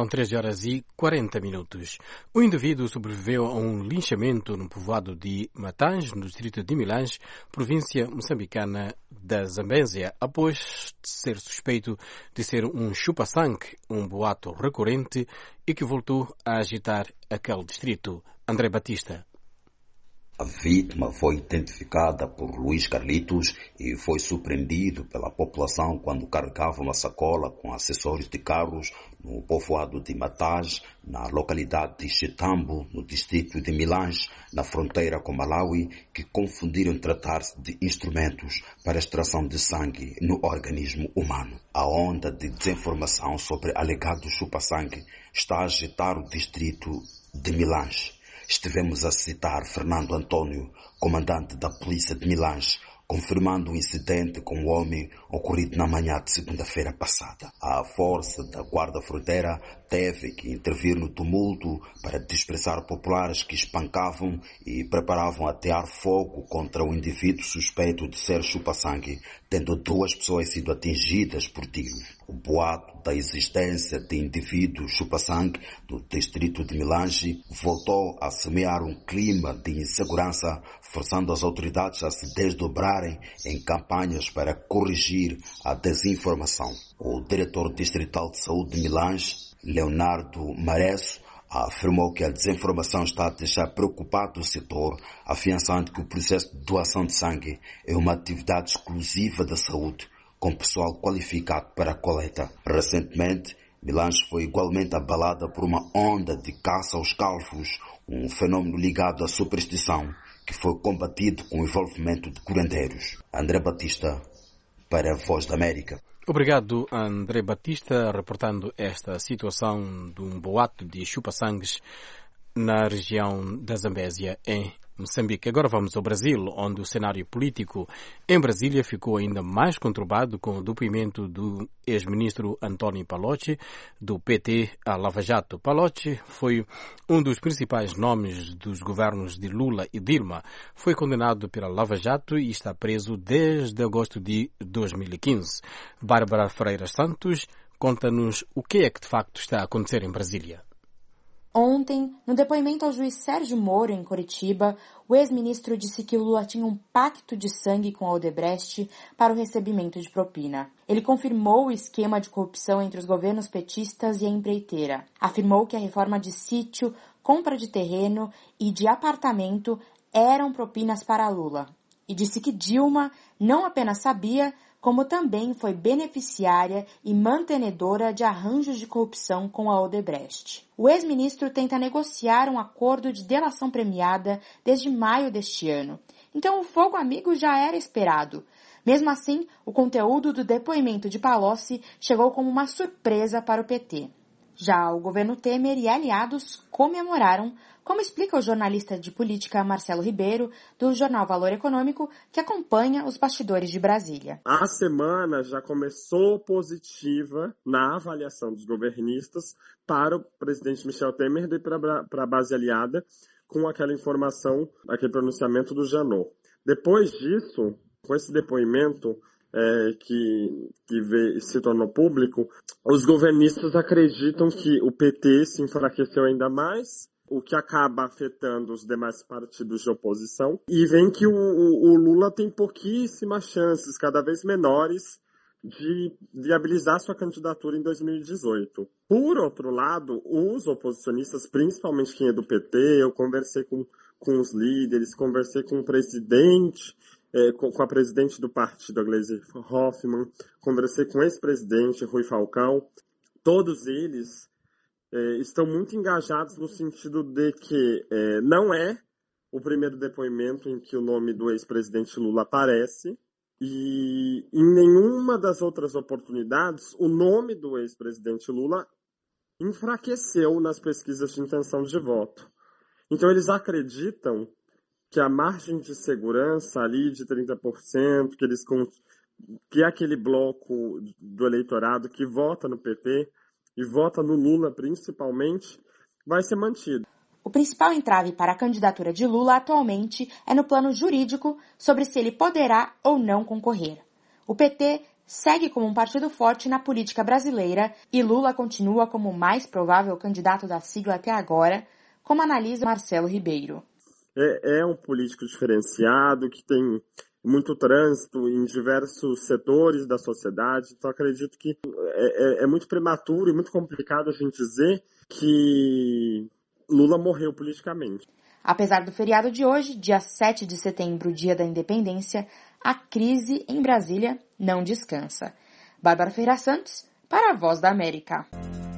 13h40. O indivíduo sobreviveu a um linchamento no povoado de Matange, no distrito de Milange, província moçambicana da Zambésia, após ser suspeito de ser um chupa-sangue, um boato recorrente e que voltou a agitar aquele distrito. André Batista. A vítima foi identificada por Luís Carlitos e foi surpreendido pela população quando carregava uma sacola com acessórios de carros no povoado de Matange, na localidade de Chitambo, no distrito de Milange, na fronteira com Malawi, que confundiram tratar-se de instrumentos para extração de sangue no organismo humano. A onda de desinformação sobre alegado chupa-sangue está a agitar o distrito de Milange. Estivemos a citar Fernando Antônio, comandante da polícia de Milange, confirmando o incidente com o homem ocorrido na manhã de segunda-feira passada. A força da Guarda Fronteira teve que intervir no tumulto para dispersar populares que espancavam e preparavam atear fogo contra o indivíduo suspeito de ser chupa-sangue, tendo 2 pessoas sido atingidas por tiros. O boato da existência de indivíduos chupa-sangue do distrito de Milange voltou a semear um clima de insegurança, forçando as autoridades a se desdobrarem em campanhas para corrigir a desinformação. O diretor distrital de saúde de Milange, Leonardo Maresso, afirmou que a desinformação está a deixar preocupado o setor, afiançando que o processo de doação de sangue é uma atividade exclusiva da saúde, com pessoal qualificado para a coleta. Recentemente, Milange foi igualmente abalada por uma onda de caça aos calvos, um fenômeno ligado à superstição, que foi combatido com o envolvimento de curandeiros. André Batista, para a Voz da América. Obrigado, André Batista, reportando esta situação de um boato de chupa-sangues na região da Zambésia, em Moçambique. Agora vamos ao Brasil, onde o cenário político em Brasília ficou ainda mais conturbado com o depoimento do ex-ministro António Palocci, do PT à Lava Jato. Palocci foi um dos principais nomes dos governos de Lula e Dilma. Foi condenado pela Lava Jato e está preso desde agosto de 2015. Bárbara Ferreira Santos conta-nos o que é que de facto está a acontecer em Brasília. Ontem, no depoimento ao juiz Sérgio Moro, em Curitiba, o ex-ministro disse que o Lula tinha um pacto de sangue com a Odebrecht para o recebimento de propina. Ele confirmou o esquema de corrupção entre os governos petistas e a empreiteira. Afirmou que a reforma de sítio, compra de terreno e de apartamento eram propinas para Lula. E disse que Dilma não apenas sabia, como também foi beneficiária e mantenedora de arranjos de corrupção com a Odebrecht. O ex-ministro tenta negociar um acordo de delação premiada desde maio deste ano. Então o fogo amigo já era esperado. Mesmo assim, o conteúdo do depoimento de Palocci chegou como uma surpresa para o PT. Já o governo Temer e aliados comemoraram, como explica o jornalista de política Marcelo Ribeiro, do jornal Valor Econômico, que acompanha os bastidores de Brasília. A semana já começou positiva na avaliação dos governistas para o presidente Michel Temer e para a base aliada, com aquela informação, aquele pronunciamento do Janot. Depois disso, com esse depoimento que se tornou público, os governistas acreditam que o PT se enfraqueceu ainda mais, o que acaba afetando os demais partidos de oposição, e vem que o Lula tem pouquíssimas chances, cada vez menores, de viabilizar sua candidatura em 2018. Por outro lado, os oposicionistas, principalmente quem é do PT, eu conversei com os líderes, conversei com o presidente, com a presidente do partido, a Gleisi Hoffmann, conversei com o ex-presidente Rui Falcão. Todos eles estão muito engajados no sentido de que não é o primeiro depoimento em que o nome do ex-presidente Lula aparece, e em nenhuma das outras oportunidades o nome do ex-presidente Lula enfraqueceu nas pesquisas de intenção de voto. Então eles acreditam que a margem de segurança ali de 30%, que é aquele bloco do eleitorado que vota no PT e vota no Lula principalmente, vai ser mantido. O principal entrave para a candidatura de Lula atualmente é no plano jurídico sobre se ele poderá ou não concorrer. O PT segue como um partido forte na política brasileira e Lula continua como o mais provável candidato da sigla até agora, como analisa Marcelo Ribeiro. É um político diferenciado, que tem muito trânsito em diversos setores da sociedade, então acredito que é muito prematuro e muito complicado a gente dizer que Lula morreu politicamente. Apesar do feriado de hoje, dia 7 de setembro, dia da independência, a crise em Brasília não descansa. Bárbara Ferreira Santos, para a Voz da América.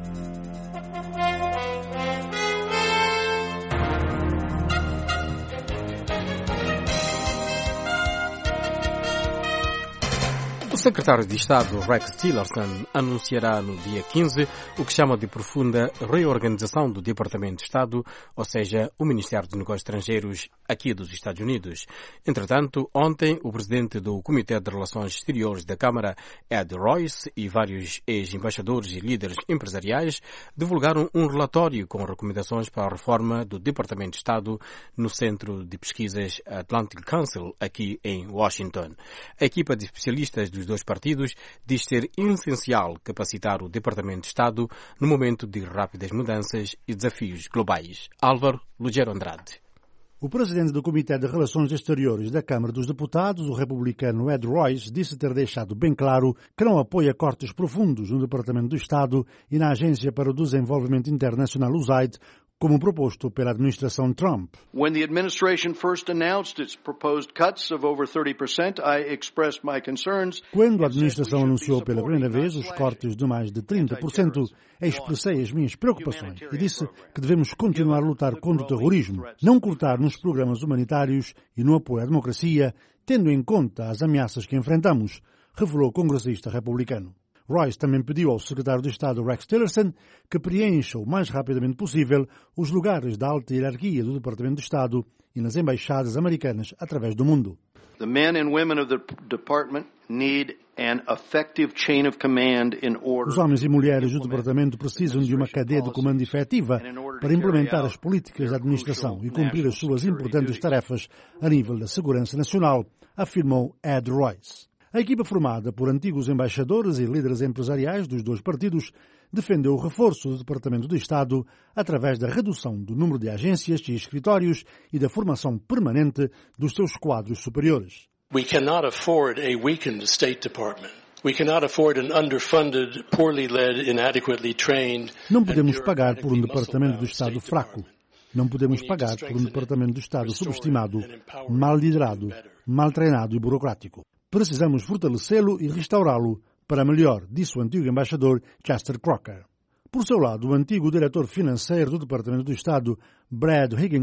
O secretário de Estado, Rex Tillerson, anunciará no dia 15 o que chama de profunda reorganização do Departamento de Estado, ou seja, o Ministério dos Negócios Estrangeiros aqui dos Estados Unidos. Entretanto, ontem, o presidente do Comitê de Relações Exteriores da Câmara, Ed Royce, e vários ex-embaixadores e líderes empresariais divulgaram um relatório com recomendações para a reforma do Departamento de Estado no Centro de Pesquisas Atlantic Council, aqui em Washington. A equipa de especialistas dos dois partidos diz ser essencial capacitar o Departamento de Estado no momento de rápidas mudanças e desafios globais. Álvaro Lugero Andrade. O presidente do Comitê de Relações Exteriores da Câmara dos Deputados, o republicano Ed Royce, disse ter deixado bem claro que não apoia cortes profundos no Departamento do Estado e na Agência para o Desenvolvimento Internacional USAID, como proposto pela administração Trump. When the administration first announced its proposed cuts of over 30%, I expressed my concerns. Quando a administração anunciou pela primeira vez os cortes de mais de 30%, expressei as minhas preocupações e disse que devemos continuar a lutar contra o terrorismo, não cortar nos programas humanitários e no apoio à democracia, tendo em conta as ameaças que enfrentamos, revelou o congressista republicano. Royce também pediu ao secretário de Estado Rex Tillerson que preencha o mais rapidamente possível os lugares da alta hierarquia do Departamento de Estado e nas embaixadas americanas através do mundo. The men and women of the department need an effective chain of command in order. Os homens e mulheres do departamento precisam de uma cadeia de comando efetiva para implementar as políticas da administração e cumprir as suas importantes tarefas a nível da segurança nacional, afirmou Ed Royce. A equipa formada por antigos embaixadores e líderes empresariais dos dois partidos defendeu o reforço do Departamento de Estado através da redução do número de agências e escritórios e da formação permanente dos seus quadros superiores. We cannot afford a weakened State Department. We cannot afford an underfunded, poorly led, inadequately trained. Não podemos pagar por um Departamento de Estado fraco. Não podemos pagar por um Departamento de Estado subestimado, mal liderado, mal treinado e burocrático. Precisamos fortalecê-lo e restaurá-lo para melhor, disse o antigo embaixador Chester Crocker. Por seu lado, o antigo diretor financeiro do Departamento do Estado, Brad Higgins,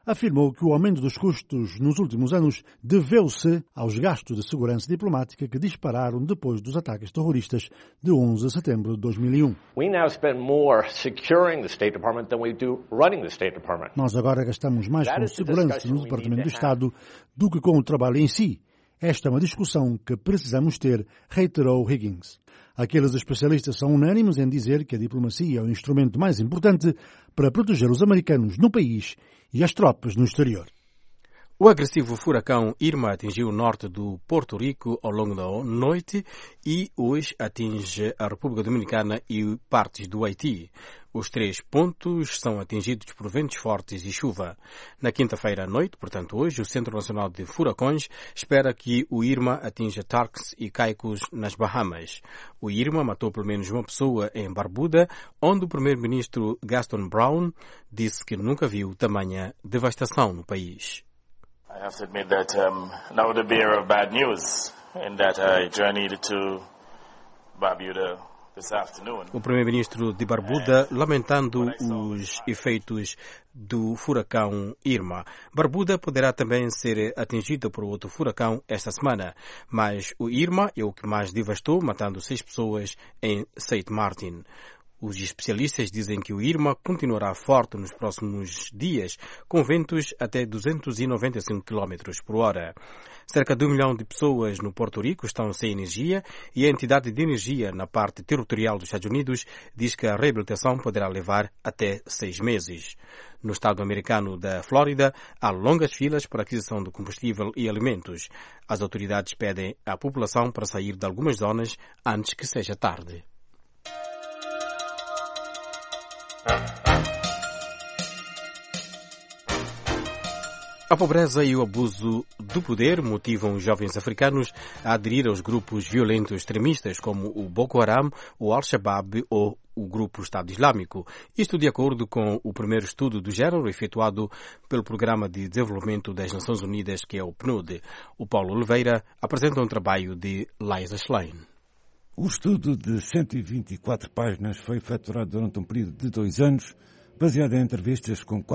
afirmou que o aumento dos custos nos últimos anos deveu-se aos gastos de segurança diplomática que dispararam depois dos ataques terroristas de 11 de setembro de 2001. Nós agora gastamos mais com segurança no Departamento de Estado do que com o trabalho em si. Esta é uma discussão que precisamos ter, reiterou Higgins. Aqueles especialistas são unânimes em dizer que a diplomacia é o instrumento mais importante para proteger os americanos no país e as tropas no exterior. O agressivo furacão Irma atingiu o norte do Porto Rico ao longo da noite e hoje atinge a República Dominicana e partes do Haiti. Os 3 pontos são atingidos por ventos fortes e chuva. Na quinta-feira à noite, portanto hoje, o Centro Nacional de Furacões espera que o Irma atinja Turks e Caicos nas Bahamas. O Irma matou pelo menos uma pessoa em Barbuda, onde o primeiro-ministro Gaston Brown disse que nunca viu tamanha devastação no país. I have to admit that now the bearer of bad news in that I journeyed to Barbuda this afternoon. O primeiro-ministro de Barbuda lamentando os efeitos do furacão Irma. Barbuda poderá também ser atingida por outro furacão esta semana, mas o Irma é o que mais devastou, matando 6 pessoas em St. Martin. Os especialistas dizem que o Irma continuará forte nos próximos dias, com ventos até 295 km por hora. Cerca de 1 milhão de pessoas no Porto Rico estão sem energia e a entidade de energia na parte territorial dos Estados Unidos diz que a reabilitação poderá levar até 6 meses. No estado americano da Flórida, há longas filas para aquisição de combustível e alimentos. As autoridades pedem à população para sair de algumas zonas antes que seja tarde. A pobreza e o abuso do poder motivam os jovens africanos a aderir aos grupos violentos extremistas como o Boko Haram, o Al-Shabaab ou o grupo Estado Islâmico. Isto de acordo com o primeiro estudo do género efetuado pelo Programa de Desenvolvimento das Nações Unidas, que é o PNUD. O Paulo Oliveira apresenta um trabalho de Liza Schlein. O estudo de 124 páginas foi efetuado durante um período de 2 anos, baseado em entrevistas com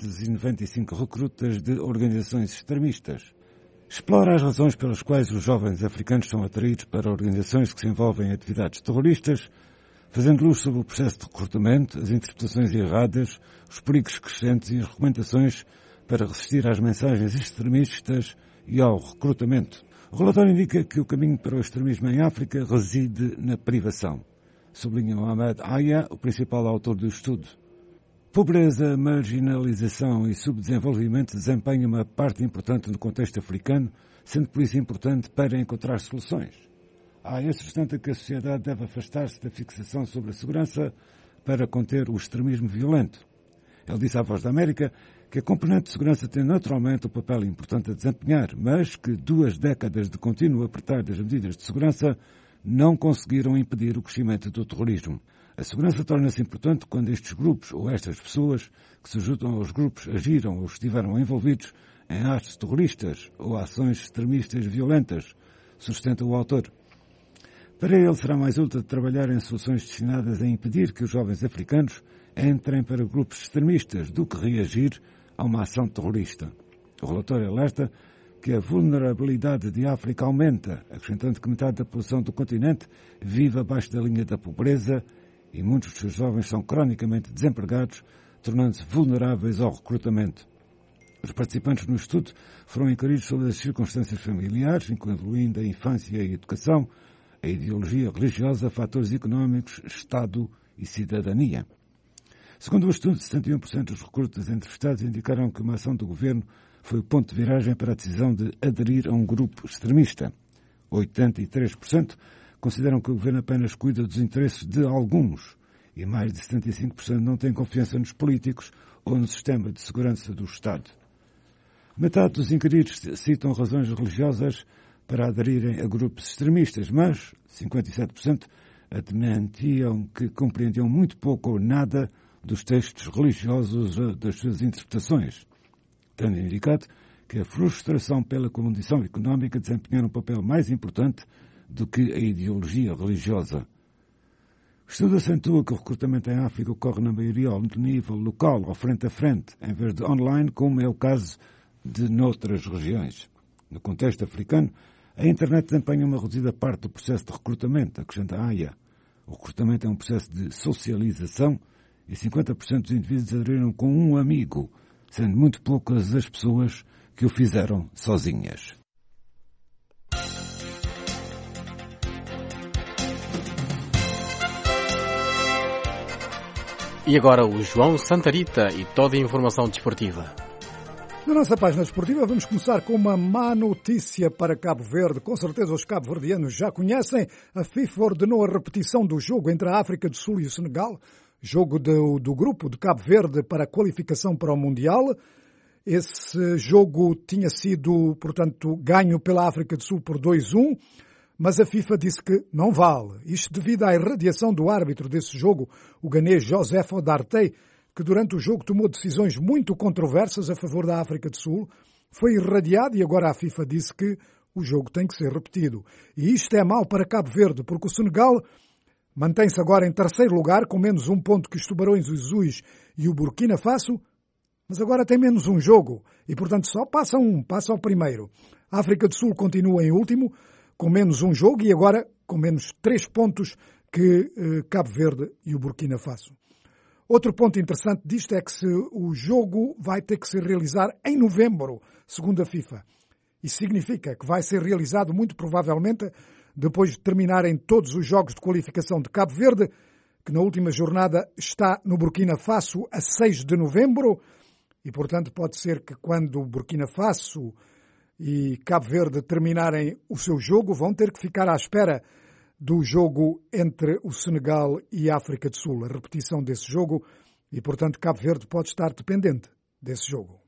495 recrutas de organizações extremistas. Explora as razões pelas quais os jovens africanos são atraídos para organizações que se envolvem em atividades terroristas, fazendo luz sobre o processo de recrutamento, as interpretações erradas, os perigos crescentes e as recomendações para resistir às mensagens extremistas e ao recrutamento. O relatório indica que o caminho para o extremismo em África reside na privação, sublinha Mohamed Aya, o principal autor do estudo. Pobreza, marginalização e subdesenvolvimento desempenham uma parte importante no contexto africano, sendo por isso importante para encontrar soluções. Aya sustenta que a sociedade deve afastar-se da fixação sobre a segurança para conter o extremismo violento. Ele disse à Voz da América que a componente de segurança tem naturalmente um papel importante a desempenhar, mas que 2 décadas de contínuo apertar das medidas de segurança não conseguiram impedir o crescimento do terrorismo. A segurança torna-se importante quando estes grupos ou estas pessoas que se juntam aos grupos agiram ou estiveram envolvidos em atos terroristas ou ações extremistas violentas, sustenta o autor. Para ele será mais útil trabalhar em soluções destinadas a impedir que os jovens africanos entrem para grupos extremistas do que reagir a uma ação terrorista. O relatório alerta que a vulnerabilidade de África aumenta, acrescentando que metade da população do continente vive abaixo da linha da pobreza e muitos dos seus jovens são cronicamente desempregados, tornando-se vulneráveis ao recrutamento. Os participantes no estudo foram inquiridos sobre as circunstâncias familiares, incluindo a infância e a educação, a ideologia religiosa, fatores económicos, Estado e cidadania. Segundo o estudo, 71% dos recrutas entrevistados indicaram que uma ação do governo foi o ponto de viragem para a decisão de aderir a um grupo extremista. 83% consideram que o governo apenas cuida dos interesses de alguns e mais de 75% não têm confiança nos políticos ou no sistema de segurança do Estado. Metade dos inquiridos citam razões religiosas para aderirem a grupos extremistas, mas 57% admitiam que compreendiam muito pouco ou nada dos textos religiosos ou das suas interpretações, tendo indicado que a frustração pela condição económica desempenhar um papel mais importante do que a ideologia religiosa. O estudo acentua que o recrutamento em África ocorre na maioria ao nível local, ao frente a frente, em vez de online, como é o caso de noutras regiões. No contexto africano, a internet desempenha uma reduzida parte do processo de recrutamento, acrescenta a AIA. O recrutamento é um processo de socialização e 50% dos indivíduos aderiram com um amigo, sendo muito poucas as pessoas que o fizeram sozinhas. E agora o João Santarita e toda a informação desportiva. Na nossa página desportiva vamos começar com uma má notícia para Cabo Verde. Com certeza os cabo-verdianos já conhecem. A FIFA ordenou a repetição do jogo entre a África do Sul e o Senegal. Jogo do grupo de Cabo Verde para a qualificação para o Mundial. Esse jogo tinha sido, portanto, ganho pela África do Sul por 2-1. Mas a FIFA disse que não vale. Isto devido à irradiação do árbitro desse jogo, o ganês Joseph Odartey, que durante o jogo tomou decisões muito controversas a favor da África do Sul. Foi irradiado e agora a FIFA disse que o jogo tem que ser repetido. E isto é mau para Cabo Verde, porque o Senegal mantém-se agora em terceiro lugar, com menos um ponto que os Tubarões Azuis e o Burkina Faso, mas agora tem menos um jogo e, portanto, só passa ao primeiro. A África do Sul continua em último, com menos um jogo e agora com menos 3 pontos que Cabo Verde e o Burkina Faso. Outro ponto interessante disto é que o jogo vai ter que se realizar em novembro, segundo a FIFA. Isso significa que vai ser realizado muito provavelmente depois de terminarem todos os jogos de qualificação de Cabo Verde, que na última jornada está no Burkina Faso a 6 de novembro e, portanto, pode ser que quando o Burkina Faso e Cabo Verde terminarem o seu jogo, vão ter que ficar à espera do jogo entre o Senegal e a África do Sul, a repetição desse jogo, e, portanto, Cabo Verde pode estar dependente desse jogo.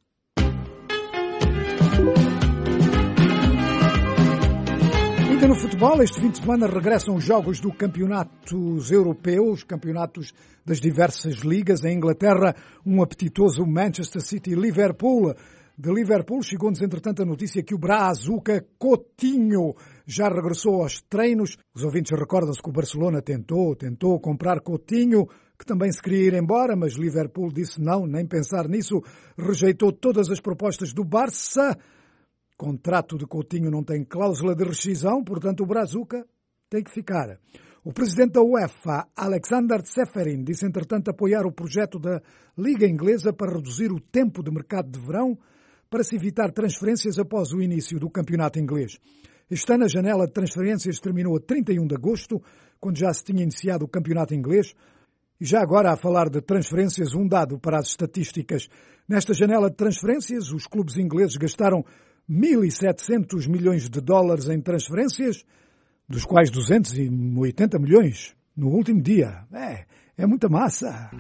Ainda no futebol, este fim de semana regressam os jogos do campeonatos europeus, campeonatos das diversas ligas. Em Inglaterra, um apetitoso Manchester City-Liverpool. De Liverpool chegou-nos, entretanto, a notícia que o Brazuca Coutinho já regressou aos treinos. Os ouvintes recordam-se que o Barcelona tentou comprar Coutinho, que também se queria ir embora, mas Liverpool disse não, nem pensar nisso. Rejeitou todas as propostas do Barça. Contrato de Coutinho não tem cláusula de rescisão, portanto o Brazuca tem que ficar. O presidente da UEFA, Alexander Ceferin, disse, entretanto, apoiar o projeto da Liga Inglesa para reduzir o tempo de mercado de verão para se evitar transferências após o início do campeonato inglês. Este ano a janela de transferências terminou a 31 de agosto, quando já se tinha iniciado o campeonato inglês. E já agora, a falar de transferências, um dado para as estatísticas. Nesta janela de transferências, os clubes ingleses gastaram 1.700 milhões de dólares em transferências, dos quais 280 milhões no último dia. É muita massa.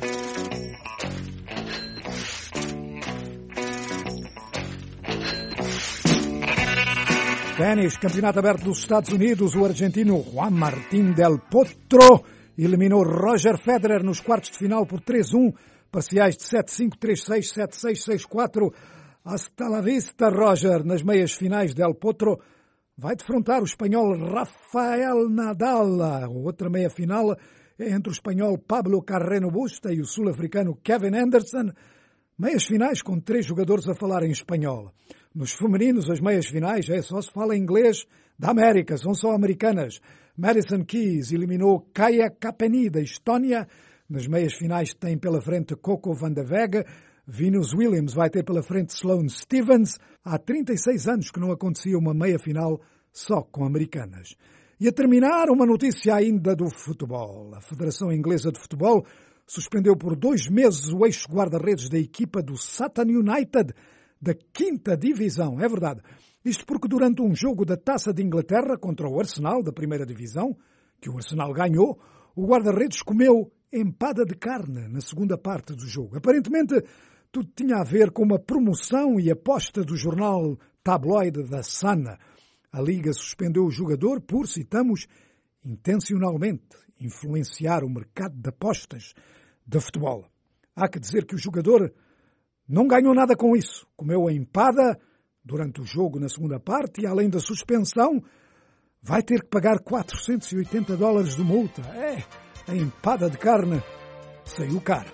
Ténis, Campeonato Aberto dos Estados Unidos, o argentino Juan Martín del Potro eliminou Roger Federer nos quartos de final por 3-1, parciais de 7-5, 3-6, 7-6, 6-4. Hasta la vista, Roger. Nas meias finais, del Potro vai defrontar o espanhol Rafael Nadal. A outra meia final é entre o espanhol Pablo Carreno Busta e o sul-africano Kevin Anderson. Meias finais com 3 jogadores a falar em espanhol. Nos femininos, as meias finais só se fala inglês da América, são só americanas. Madison Keys eliminou Kaia Kapeni da Estónia. Nas meias finais tem pela frente Coco van de Vega. Venus Williams vai ter pela frente Sloane Stephens. Há 36 anos que não acontecia uma meia-final só com americanas. E a terminar, uma notícia ainda do futebol. A Federação Inglesa de Futebol suspendeu por 2 meses o ex-guarda-redes da equipa do Sutton United da 5ª Divisão. É verdade. Isto porque durante um jogo da Taça de Inglaterra contra o Arsenal, da 1ª Divisão, que o Arsenal ganhou, o guarda-redes comeu empada de carne na segunda parte do jogo. Aparentemente, tudo tinha a ver com uma promoção e aposta do jornal tabloide da Sun. A Liga suspendeu o jogador por, citamos, intencionalmente influenciar o mercado de apostas de futebol. Há que dizer que o jogador não ganhou nada com isso. Comeu a empada durante o jogo na segunda parte e, além da suspensão, vai ter que pagar $480 de multa. a empada de carne saiu cara.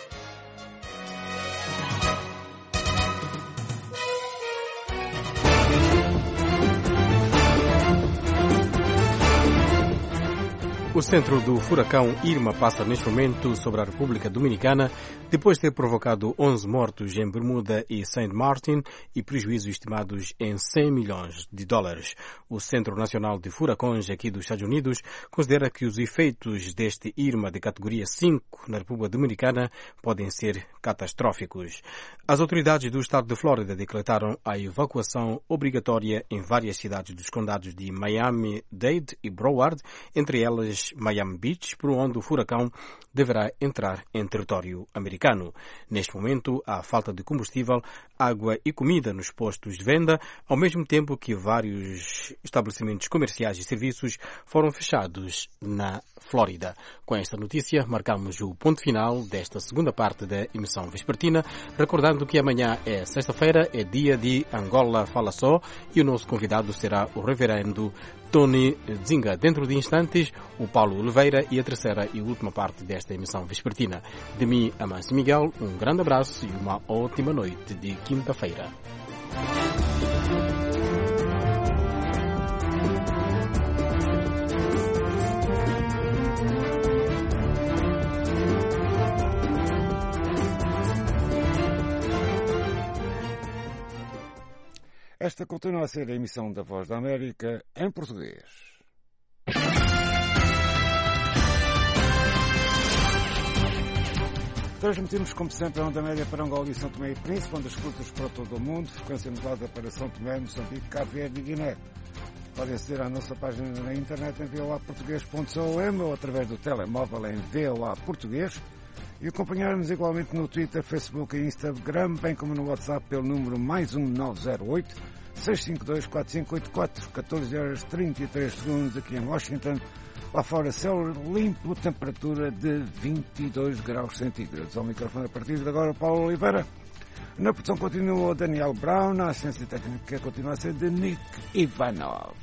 O centro do furacão Irma passa neste momento sobre a República Dominicana, depois de ter provocado 11 mortos em Bermuda e Saint Martin e prejuízos estimados em 100 milhões de dólares. O Centro Nacional de Furacões aqui dos Estados Unidos considera que os efeitos deste Irma de categoria 5 na República Dominicana podem ser catastróficos. As autoridades do estado de Flórida decretaram a evacuação obrigatória em várias cidades dos condados de Miami-Dade e Broward, entre elas Miami Beach, por onde o furacão deverá entrar em território americano. Neste momento, há falta de combustível, água e comida nos postos de venda, ao mesmo tempo que vários estabelecimentos comerciais e serviços foram fechados na Flórida. Com esta notícia, marcamos o ponto final desta segunda parte da emissão vespertina, recordando que amanhã é sexta-feira, é dia de Angola Fala Só, e o nosso convidado será o reverendo Tony Zinga. Dentro de instantes, o Paulo Oliveira e a terceira e última parte desta emissão vespertina. De mim, Amâncio Miguel, um grande abraço e uma ótima noite de quinta-feira. Esta continua a ser a emissão da Voz da América em português. Transmitimos, como sempre, a onda média para Angola e São Tomé e Príncipe, onde escutas para todo o mundo, frequência modulada para São Tomé, Moçambique, Cabo Verde e Guiné. Podem aceder à nossa página na internet em voaportuguês.com ou através do telemóvel em VOA Português e acompanhar-nos igualmente no Twitter, Facebook e Instagram, bem como no WhatsApp pelo número +1908 652 4584, 14h33 aqui em Washington. Lá fora, céu limpo, temperatura de 22 graus centígrados. Ao microfone a partir de agora, Paulo Oliveira. Na produção continua o Daniel Brown, a assistência técnica continua a ser de Nick Ivanov.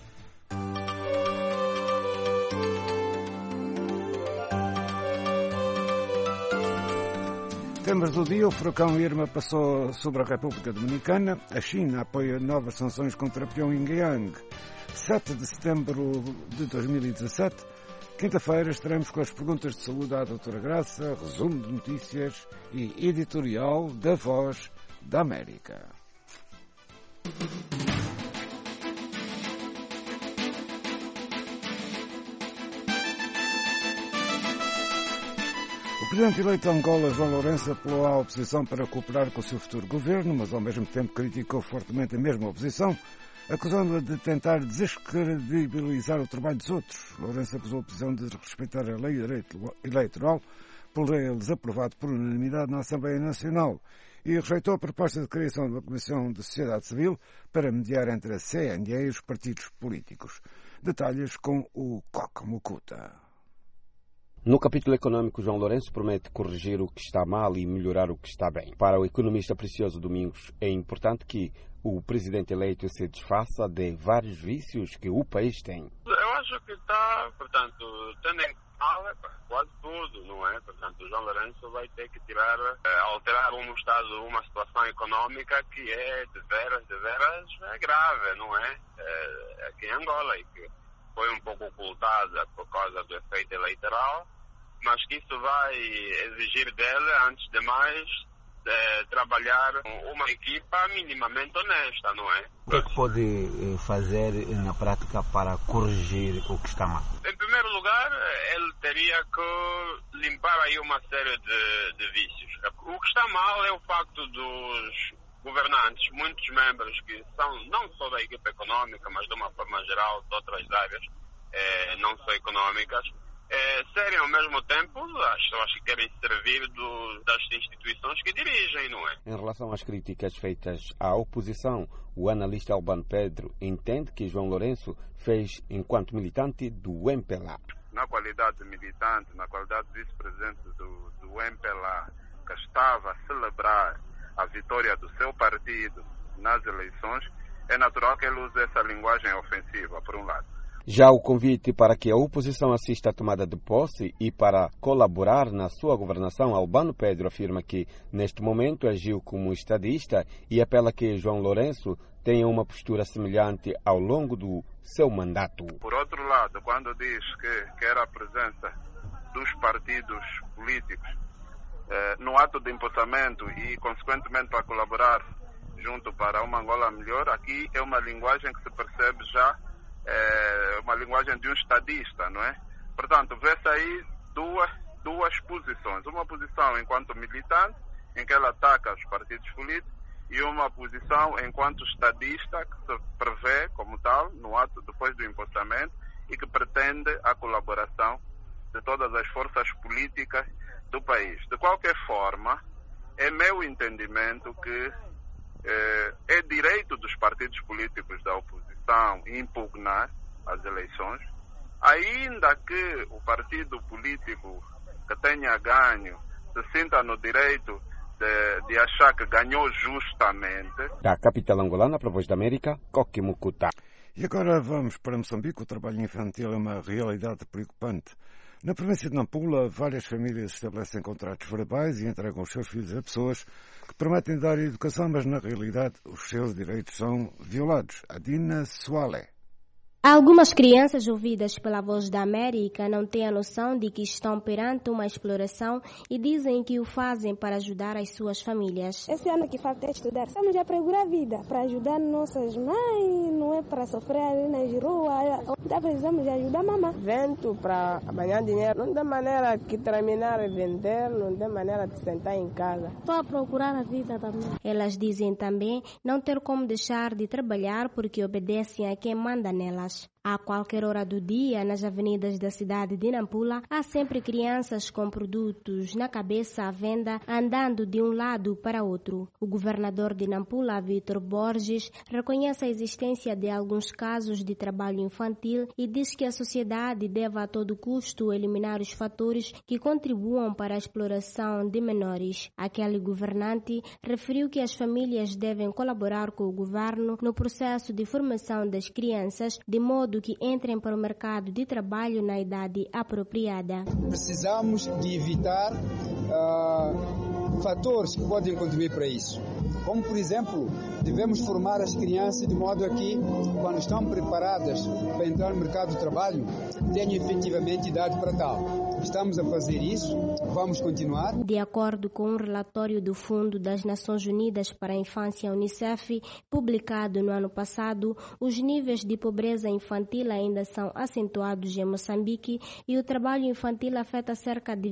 Temas do dia: o furacão Irma passou sobre a República Dominicana. A China apoia novas sanções contra Pyongyang. 7 de setembro de 2017. Quinta-feira estaremos com as perguntas de saúde à doutora Graça, resumo de notícias e editorial da Voz da América. O presidente eleito de Angola, João Lourenço, apelou à oposição para cooperar com o seu futuro governo, mas ao mesmo tempo criticou fortemente a mesma oposição, acusando-a de tentar descredibilizar o trabalho dos outros. Lourenço acusou a oposição de respeitar a lei eleitoral, por eles aprovado por unanimidade na Assembleia Nacional, e rejeitou a proposta de criação de uma comissão de sociedade civil para mediar entre a CNE e os partidos políticos. Detalhes com o Coco Mucuta. No capítulo econômico, João Lourenço promete corrigir o que está mal e melhorar o que está bem. Para o economista Precioso Domingos, é importante que o presidente eleito se desfaça de vários vícios que o país tem. Eu acho que está, portanto, tendo em conta quase tudo, não é? Portanto, o João Lourenço vai ter que alterar uma situação econômica que é de veras grave, não é? Aqui em Angola, e que foi um pouco ocultada por causa do efeito eleitoral, mas que isso vai exigir dele, antes de mais, trabalhar uma equipa minimamente honesta, não é? O que é que pode fazer na prática para corrigir o que está mal? Em primeiro lugar, ele teria que limpar aí uma série de vícios. O que está mal é o facto dos governantes, muitos membros que são não só da equipe econômica, mas de uma forma geral de outras áreas, não só econômicas, serem ao mesmo tempo as pessoas que querem servir das instituições que dirigem, não é? Em relação às críticas feitas à oposição, o analista Albano Pedro entende que João Lourenço fez enquanto militante do MPLA. Na qualidade de militante, na qualidade de vice-presidente do MPLA, que estava a celebrar a vitória do seu partido nas eleições, é natural que ele use essa linguagem ofensiva, por um lado. Já o convite para que a oposição assista à tomada de posse e para colaborar na sua governação, Albano Pedro afirma que, neste momento, agiu como estadista e apela que João Lourenço tenha uma postura semelhante ao longo do seu mandato. Por outro lado, quando diz que quer a presença dos partidos políticos no ato de empossamento e, consequentemente, para colaborar junto para uma Angola melhor, aqui é uma linguagem que se percebe já, uma linguagem de um estadista, não é? Portanto, vê-se aí duas posições. Uma posição enquanto militante, em que ela ataca os partidos políticos, e uma posição enquanto estadista, que se prevê como tal, no ato depois do empossamento, e que pretende a colaboração de todas as forças políticas do país. De qualquer forma, é meu entendimento que é direito dos partidos políticos da oposição impugnar as eleições, ainda que o partido político que tenha ganho se sinta no direito de achar que ganhou justamente. Da capital angolana para a Voz da América, Coque Mucuta. E agora vamos para Moçambique. O trabalho infantil é uma realidade preocupante. Na província de Nampula, várias famílias estabelecem contratos verbais e entregam os seus filhos a pessoas que prometem dar educação, mas na realidade os seus direitos são violados. Adina Soale. Algumas crianças ouvidas pela Voz da América não têm a noção de que estão perante uma exploração e dizem que o fazem para ajudar as suas famílias. Esse ano que falta é estudar. Estamos a procurar a vida para ajudar nossas mães, não é para sofrer ali nas ruas. Precisamos de ajudar a mamãe. Vento para ganhar dinheiro. Não tem maneira de terminar e vender, não tem maneira de sentar em casa. Estou a procurar a vida também. Elas dizem também não ter como deixar de trabalhar porque obedecem a quem manda nelas. A qualquer hora do dia, nas avenidas da cidade de Nampula, há sempre crianças com produtos na cabeça à venda, andando de um lado para outro. O governador de Nampula, Vítor Borges, reconhece a existência de alguns casos de trabalho infantil e diz que a sociedade deve a todo custo eliminar os fatores que contribuam para a exploração de menores. Aquele governante referiu que as famílias devem colaborar com o governo no processo de formação das crianças, de modo que entrem para o mercado de trabalho na idade apropriada. Precisamos de evitar fatores que podem contribuir para isso. Como, por exemplo, devemos formar as crianças de modo a que, quando estão preparadas para entrar no mercado de trabalho, tenham efetivamente idade para tal. Estamos a fazer isso, vamos continuar. De acordo com um relatório do Fundo das Nações Unidas para a Infância, UNICEF, publicado no ano passado, os níveis de pobreza infantil ainda são acentuados em Moçambique e o trabalho infantil afeta cerca de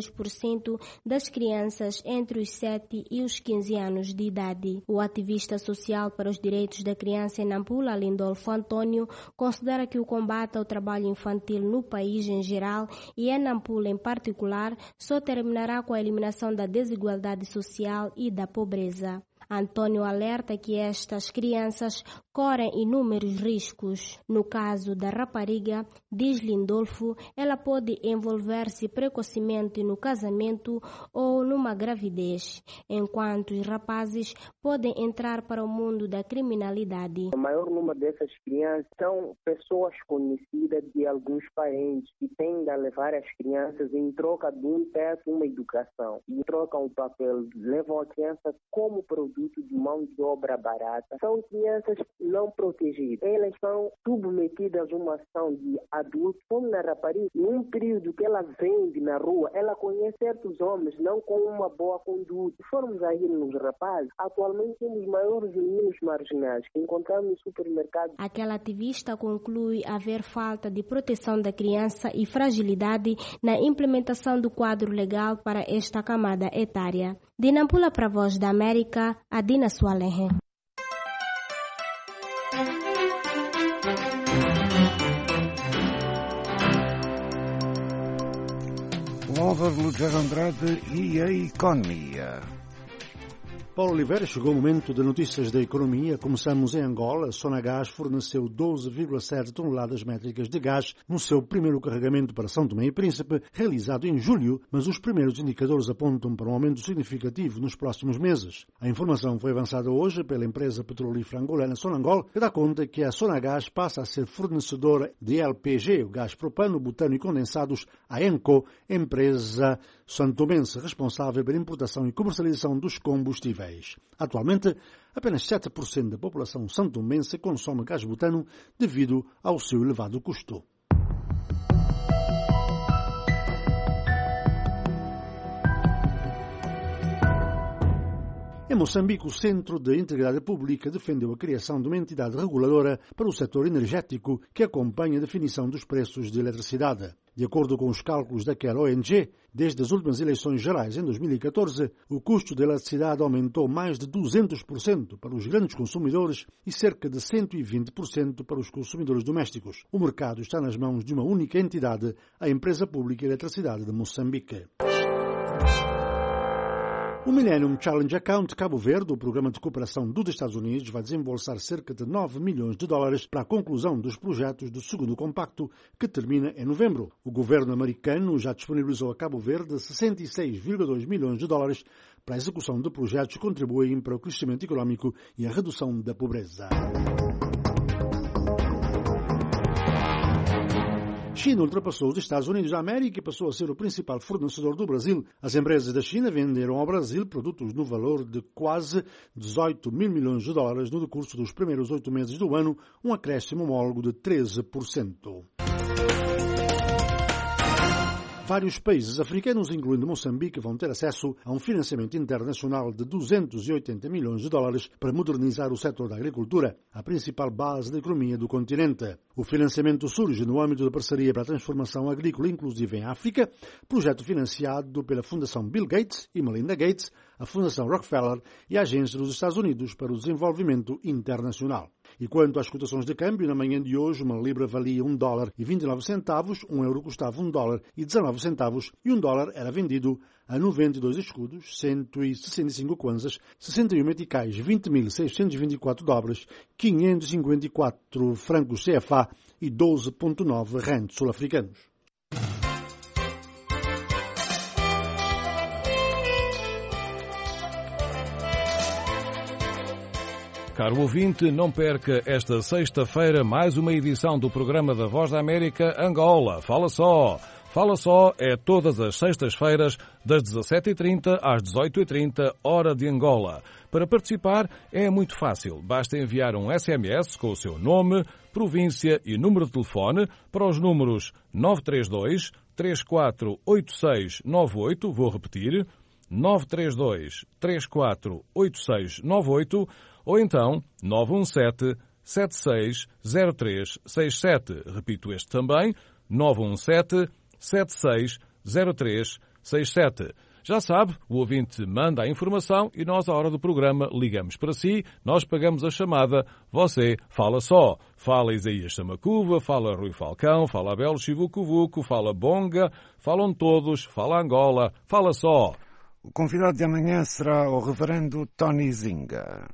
22% das crianças entre os 7 e os 15 anos de idade. O ativista social para os direitos da criança em Nampula, Lindolfo Antônio, considera que o combate ao trabalho infantil no país em geral e em Nampula em particular só terminará com a eliminação da desigualdade social e da pobreza. Antônio alerta que estas crianças correm inúmeros riscos. No caso da rapariga, diz Lindolfo, ela pode envolver-se precocemente no casamento ou numa gravidez, enquanto os rapazes podem entrar para o mundo da criminalidade. O maior número dessas crianças são pessoas conhecidas de alguns parentes que tendem a levar as crianças em troca de um teto, uma educação. E trocam o papel, levam a criança como produto de mão de obra barata. São crianças não protegidas. Elas são submetidas a uma ação de adultos, como na rapariga. Em um período que ela vende na rua, ela conhece certos homens, não com uma boa conduta. Se formos aí nos rapazes, atualmente temos os maiores meninos marginais que encontramos no supermercado. Aquela ativista conclui haver falta de proteção da criança e fragilidade na implementação do quadro legal para esta camada etária. De Nampula para a Voz da América, Adina Soale. O Álvaro Lúcio Andrade e a economia. Paulo Oliveira, chegou o momento de notícias da economia. Começamos em Angola. A Sonagás forneceu 12,7 toneladas métricas de gás no seu primeiro carregamento para São Tomé e Príncipe, realizado em julho, mas os primeiros indicadores apontam para um aumento significativo nos próximos meses. A informação foi avançada hoje pela empresa petrolífera angolana Sonangol, que dá conta que a Sonagás passa a ser fornecedora de LPG, o gás propano, butano e condensados, à ENCO, empresa santomense responsável pela importação e comercialização dos combustíveis. Atualmente, apenas 7% da população santomense consome gás butano devido ao seu elevado custo. Em Moçambique, o Centro de Integridade Pública defendeu a criação de uma entidade reguladora para o setor energético que acompanha a definição dos preços de eletricidade. De acordo com os cálculos daquela ONG, desde as últimas eleições gerais em 2014, o custo da eletricidade aumentou mais de 200% para os grandes consumidores e cerca de 120% para os consumidores domésticos. O mercado está nas mãos de uma única entidade, a Empresa Pública de Eletricidade de Moçambique. O Millennium Challenge Account Cabo Verde, o programa de cooperação dos Estados Unidos, vai desembolsar cerca de 9 milhões de dólares para a conclusão dos projetos do segundo compacto, que termina em novembro. O governo americano já disponibilizou a Cabo Verde 66,2 milhões de dólares para a execução de projetos que contribuem para o crescimento econômico e a redução da pobreza. China ultrapassou os Estados Unidos da América e passou a ser o principal fornecedor do Brasil. As empresas da China venderam ao Brasil produtos no valor de quase 18 mil milhões de dólares no decurso dos primeiros 8 meses do ano, um acréscimo homólogo de 13%. Vários países africanos, incluindo Moçambique, vão ter acesso a um financiamento internacional de 280 milhões de dólares para modernizar o setor da agricultura, a principal base da economia do continente. O financiamento surge no âmbito da Parceria para a Transformação Agrícola Inclusiva em África, projeto financiado pela Fundação Bill Gates e Melinda Gates, a Fundação Rockefeller e a Agência dos Estados Unidos para o Desenvolvimento Internacional. E quanto às cotações de câmbio, na manhã de hoje, uma libra valia $1,29, um euro custava $1,19 e um dólar era vendido a 92 escudos, 165 kwanzas, 61 meticais, 20.624 dólares, 554 francos CFA e 12,9 rands sul-africanos. Caro ouvinte, não perca esta sexta-feira mais uma edição do programa da Voz da América Angola. Fala só! Fala só é todas as sextas-feiras, das 17h30 às 18h30, hora de Angola. Para participar é muito fácil. Basta enviar um SMS com o seu nome, província e número de telefone para os números 932 348698, vou repetir, 932 348698, ou então 917-760367. Repito este também, 917-760367. Já sabe, o ouvinte manda a informação e nós, à hora do programa, ligamos para si, nós pagamos a chamada, você fala só. Fala Isaías Samacuva, fala Rui Falcão, fala Abel Chivucuvuco, fala Bonga, falam todos, fala Angola, fala só. O convidado de amanhã será o reverendo Tony Zinga.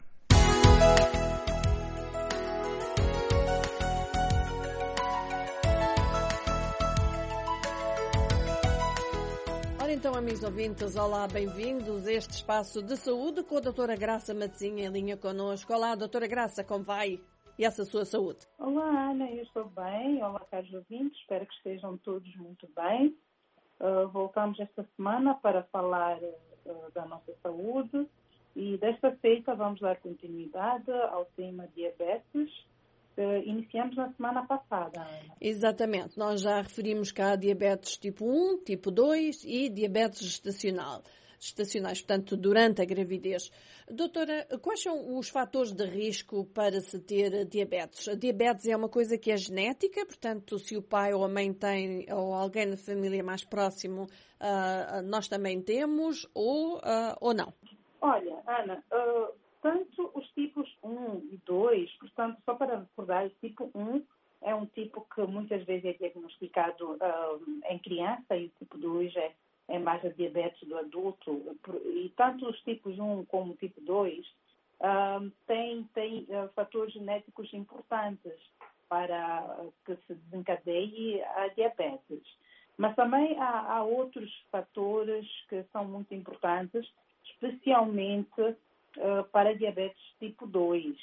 Então, amigos ouvintes, olá, bem-vindos a este espaço de saúde com a doutora Graça Matezinha em linha connosco. Olá, doutora Graça, como vai? E essa sua saúde? Olá, Ana, eu estou bem. Olá, caros ouvintes, espero que estejam todos muito bem. Voltamos esta semana para falar da nossa saúde e desta feita vamos dar continuidade ao tema diabetes. Iniciamos na semana passada, Ana. Exatamente. Nós já referimos cá diabetes tipo 1, tipo 2 e diabetes gestacionais, portanto, durante a gravidez. Doutora, quais são os fatores de risco para se ter diabetes? A diabetes é uma coisa que é genética, portanto, se o pai ou a mãe tem, ou alguém da família mais próximo, nós também temos, ou não? Olha, Ana, tanto os tipos 1 e 2, portanto, só para recordar, o tipo 1 é um tipo que muitas vezes é diagnosticado em criança e o tipo 2 é é mais a diabetes do adulto. E tanto os tipos 1 como o tipo 2 têm fatores genéticos importantes para que se desencadeie a diabetes. Mas também há outros fatores que são muito importantes, especialmente para a diabetes tipo 2.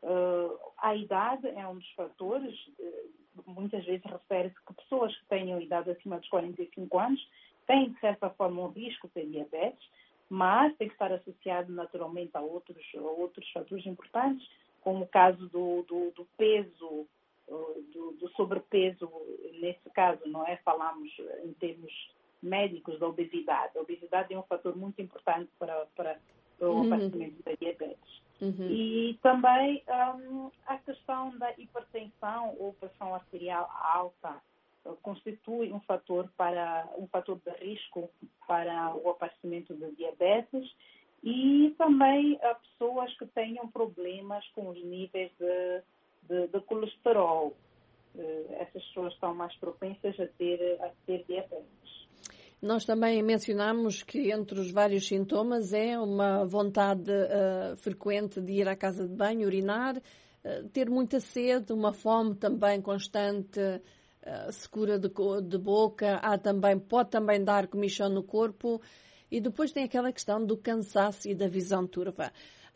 A idade é um dos fatores. Muitas vezes refere-se que pessoas que tenham idade acima dos 45 anos têm, de certa forma, um risco de ter diabetes, mas tem que estar associado naturalmente a outros fatores importantes, como o caso do peso, do sobrepeso. Nesse caso, não é? Falamos em termos médicos da obesidade. A obesidade é um fator muito importante para o aparecimento da diabetes. E também a questão da hipertensão ou pressão arterial alta constitui um fator de risco para o aparecimento da diabetes, e também pessoas que tenham problemas com os níveis de colesterol. Essas pessoas estão mais propensas a ter diabetes. Nós também mencionamos que entre os vários sintomas é uma vontade frequente de ir à casa de banho, urinar, ter muita sede, uma fome também constante, secura de boca, pode também dar comichão no corpo, e depois tem aquela questão do cansaço e da visão turva.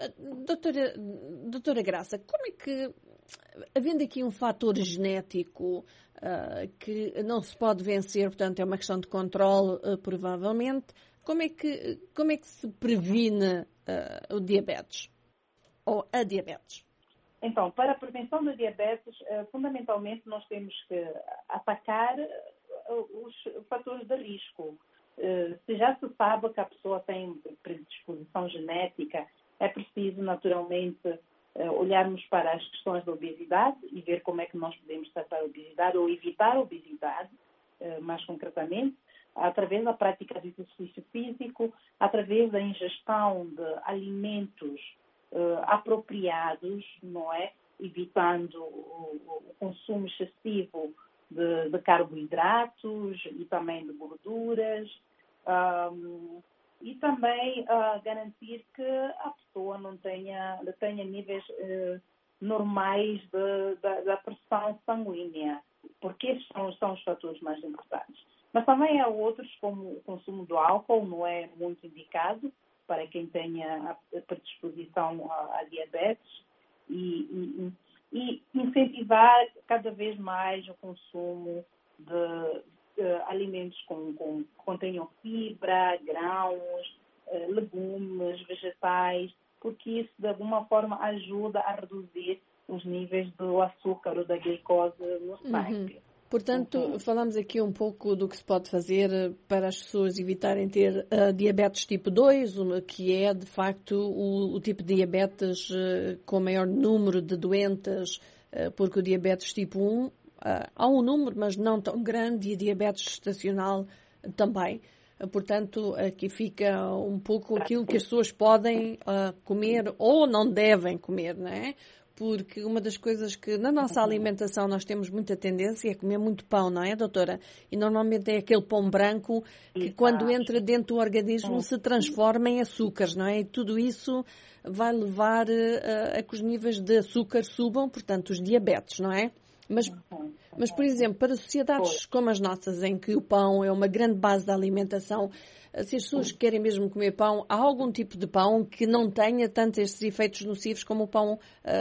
Doutora Graça, como é que, havendo aqui um fator genético que não se pode vencer, portanto é uma questão de controle, provavelmente, como é que se previne o diabetes ou a diabetes? Então, para a prevenção da diabetes, fundamentalmente nós temos que atacar os fatores de risco. Se já se sabe que a pessoa tem predisposição genética, é preciso naturalmente olharmos para as questões da obesidade e ver como é que nós podemos tratar a obesidade ou evitar a obesidade, mais concretamente, através da prática de exercício físico, através da ingestão de alimentos apropriados, não é? Evitando o consumo excessivo de carboidratos e também de gorduras, e também garantir que a pessoa não tenha níveis normais da pressão sanguínea, porque esses são os fatores mais importantes. Mas também há outros, como o consumo do álcool, não é muito indicado para quem tenha a predisposição à diabetes, e incentivar cada vez mais o consumo de alimentos que contenham fibra, grãos, legumes, vegetais, porque isso de alguma forma ajuda a reduzir os níveis do açúcar ou da glicose no sangue. Portanto, falamos aqui um pouco do que se pode fazer para as pessoas evitarem ter diabetes tipo 2, que é, de facto, o tipo de diabetes com maior número de doentes, porque o diabetes tipo 1 há um número, mas não tão grande, e a diabetes gestacional também. Portanto, aqui fica um pouco aquilo que as pessoas podem comer ou não devem comer, não é? Porque uma das coisas que na nossa alimentação nós temos muita tendência é comer muito pão, não é, doutora? E normalmente é aquele pão branco que quando entra dentro do organismo se transforma em açúcares, não é? E tudo isso vai levar a que os níveis de açúcar subam, portanto, os diabetes, não é? Mas, por exemplo, para sociedades como as nossas, em que o pão é uma grande base da alimentação, se as pessoas querem mesmo comer pão, há algum tipo de pão que não tenha tantos estes efeitos nocivos como o pão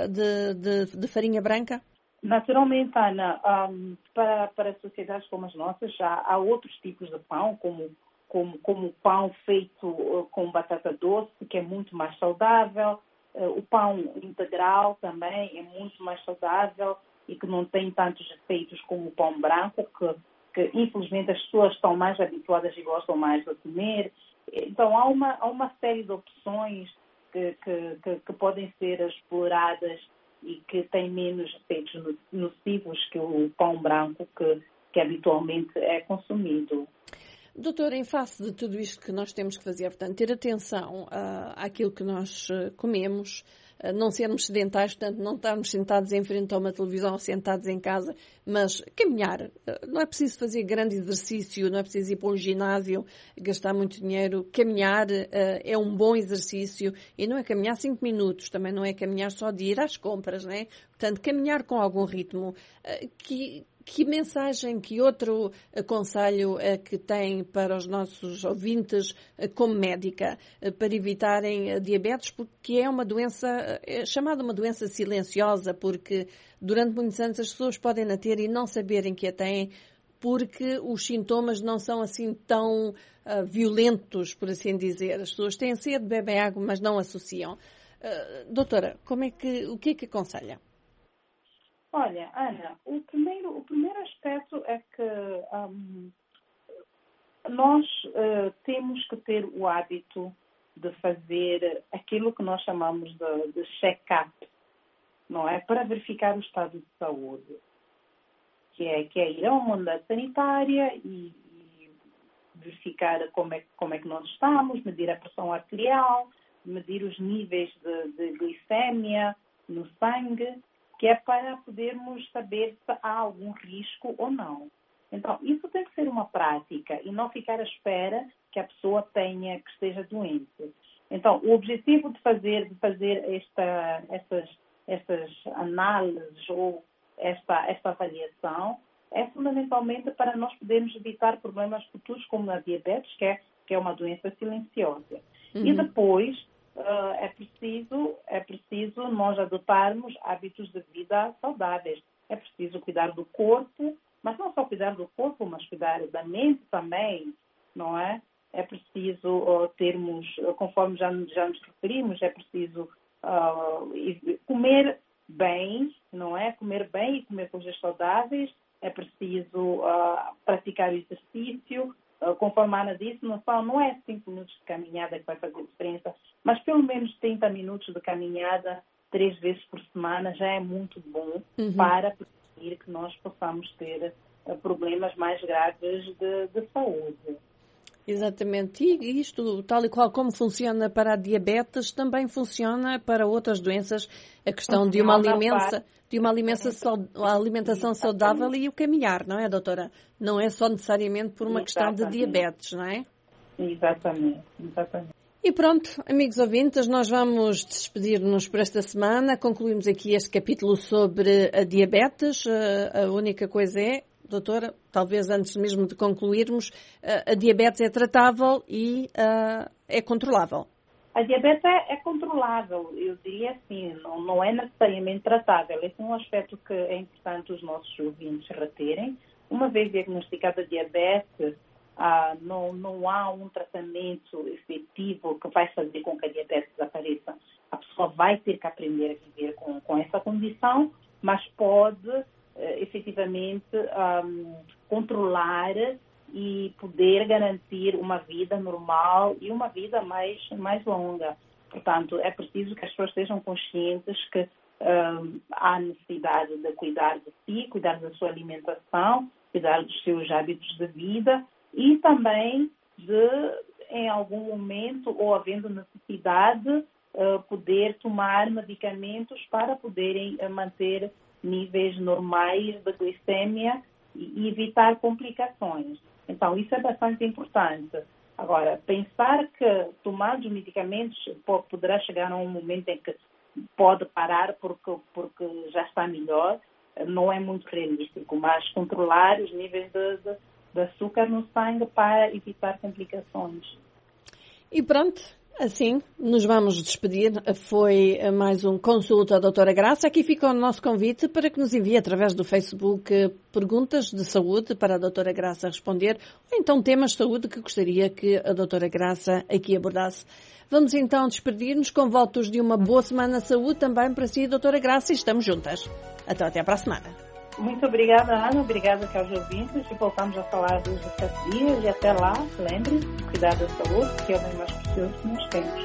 de farinha branca? Naturalmente, Ana, para sociedades como as nossas, já há outros tipos de pão, como o pão feito com batata doce, que é muito mais saudável. O pão integral também é muito mais saudável e que não tem tantos efeitos como o pão branco, que infelizmente as pessoas estão mais habituadas e gostam mais de comer. Então há uma série de opções que podem ser exploradas e que têm menos efeitos nocivos que o pão branco que habitualmente é consumido. Doutora, em face de tudo isto que nós temos que fazer, portanto, ter atenção àquilo que nós comemos, não sermos sedentários, portanto, não estarmos sentados em frente a uma televisão ou sentados em casa, mas caminhar. Não é preciso fazer grande exercício, não é preciso ir para um ginásio, gastar muito dinheiro. Caminhar é um bom exercício e não é caminhar 5 minutos, também não é caminhar só de ir às compras, né? Portanto, caminhar com algum ritmo. Que mensagem, que outro conselho é que tem para os nossos ouvintes como médica para evitarem diabetes, porque é uma doença, é chamada uma doença silenciosa, porque durante muitos anos as pessoas podem a ter e não saberem que a têm, porque os sintomas não são assim tão violentos, por assim dizer. As pessoas têm sede, bebem água, mas não associam. Doutora, o que é que aconselha? Olha, Ana, o primeiro aspecto é que nós temos que ter o hábito de fazer aquilo que nós chamamos de check-up, não é? Para verificar o estado de saúde, que é ir a uma unidade sanitária e verificar como é que nós estamos, medir a pressão arterial, medir os níveis de glicemia no sangue, que é para podermos saber se há algum risco ou não. Então, isso tem que ser uma prática e não ficar à espera que a pessoa que esteja doente. Então, o objetivo de fazer essas análises ou esta avaliação é fundamentalmente para nós podermos evitar problemas futuros como a diabetes, que é uma doença silenciosa. Uhum. E depois é preciso nós adotarmos hábitos de vida saudáveis. É preciso cuidar do corpo, mas não só cuidar do corpo, mas cuidar da mente também, não é? É preciso termos, conforme já nos referimos, é preciso comer bem, não é? Comer bem e comer coisas saudáveis. É preciso praticar o exercício. Conforme a Ana disse, não é 5 minutos de caminhada que vai fazer diferença, mas pelo menos 30 minutos de caminhada 3 vezes por semana já é muito bom para prevenir que nós possamos ter problemas mais graves de saúde. Exatamente. E isto, tal e qual como funciona para a diabetes, também funciona para outras doenças. A questão de uma alimentação saudável e o caminhar, não é, doutora? Não é só necessariamente por uma questão de diabetes, não é? Exatamente. E pronto, amigos ouvintes, nós vamos despedir-nos por esta semana. Concluímos aqui este capítulo sobre a diabetes. A única coisa é, doutora, talvez antes mesmo de concluirmos, a diabetes é tratável e é controlável. A diabetes é controlável, eu diria assim, não é necessariamente tratável. Esse é um aspecto que é importante os nossos ouvintes reterem. Uma vez diagnosticada a diabetes, não há um tratamento efetivo que vai fazer com que a diabetes desapareça. A pessoa vai ter que aprender a viver com essa condição, mas pode efetivamente controlar e poder garantir uma vida normal e uma vida mais longa. Portanto, é preciso que as pessoas sejam conscientes que há necessidade de cuidar de si, cuidar da sua alimentação, cuidar dos seus hábitos de vida e também de, em algum momento ou havendo necessidade, poder tomar medicamentos para poderem manter níveis normais de glicemia e evitar complicações. Então, isso é bastante importante. Agora, pensar que tomar os medicamentos poderá chegar a um momento em que pode parar porque já está melhor, não é muito realístico, mas controlar os níveis de açúcar no sangue para evitar complicações. E pronto. Assim, nos vamos despedir. Foi mais um Consulta Doutora Graça. Aqui fica o nosso convite para que nos envie através do Facebook perguntas de saúde para a Doutora Graça responder, ou então temas de saúde que gostaria que a Doutora Graça aqui abordasse. Vamos então despedir-nos com votos de uma boa semana de saúde também para si, Doutora Graça, e estamos juntas. Então, até para a semana. Muito obrigada, Ana. Obrigada aos ouvintes. E voltamos a falar dos 17 dias. E até lá, lembre-se de cuidar da saúde, que é o bem mais precioso que nós temos.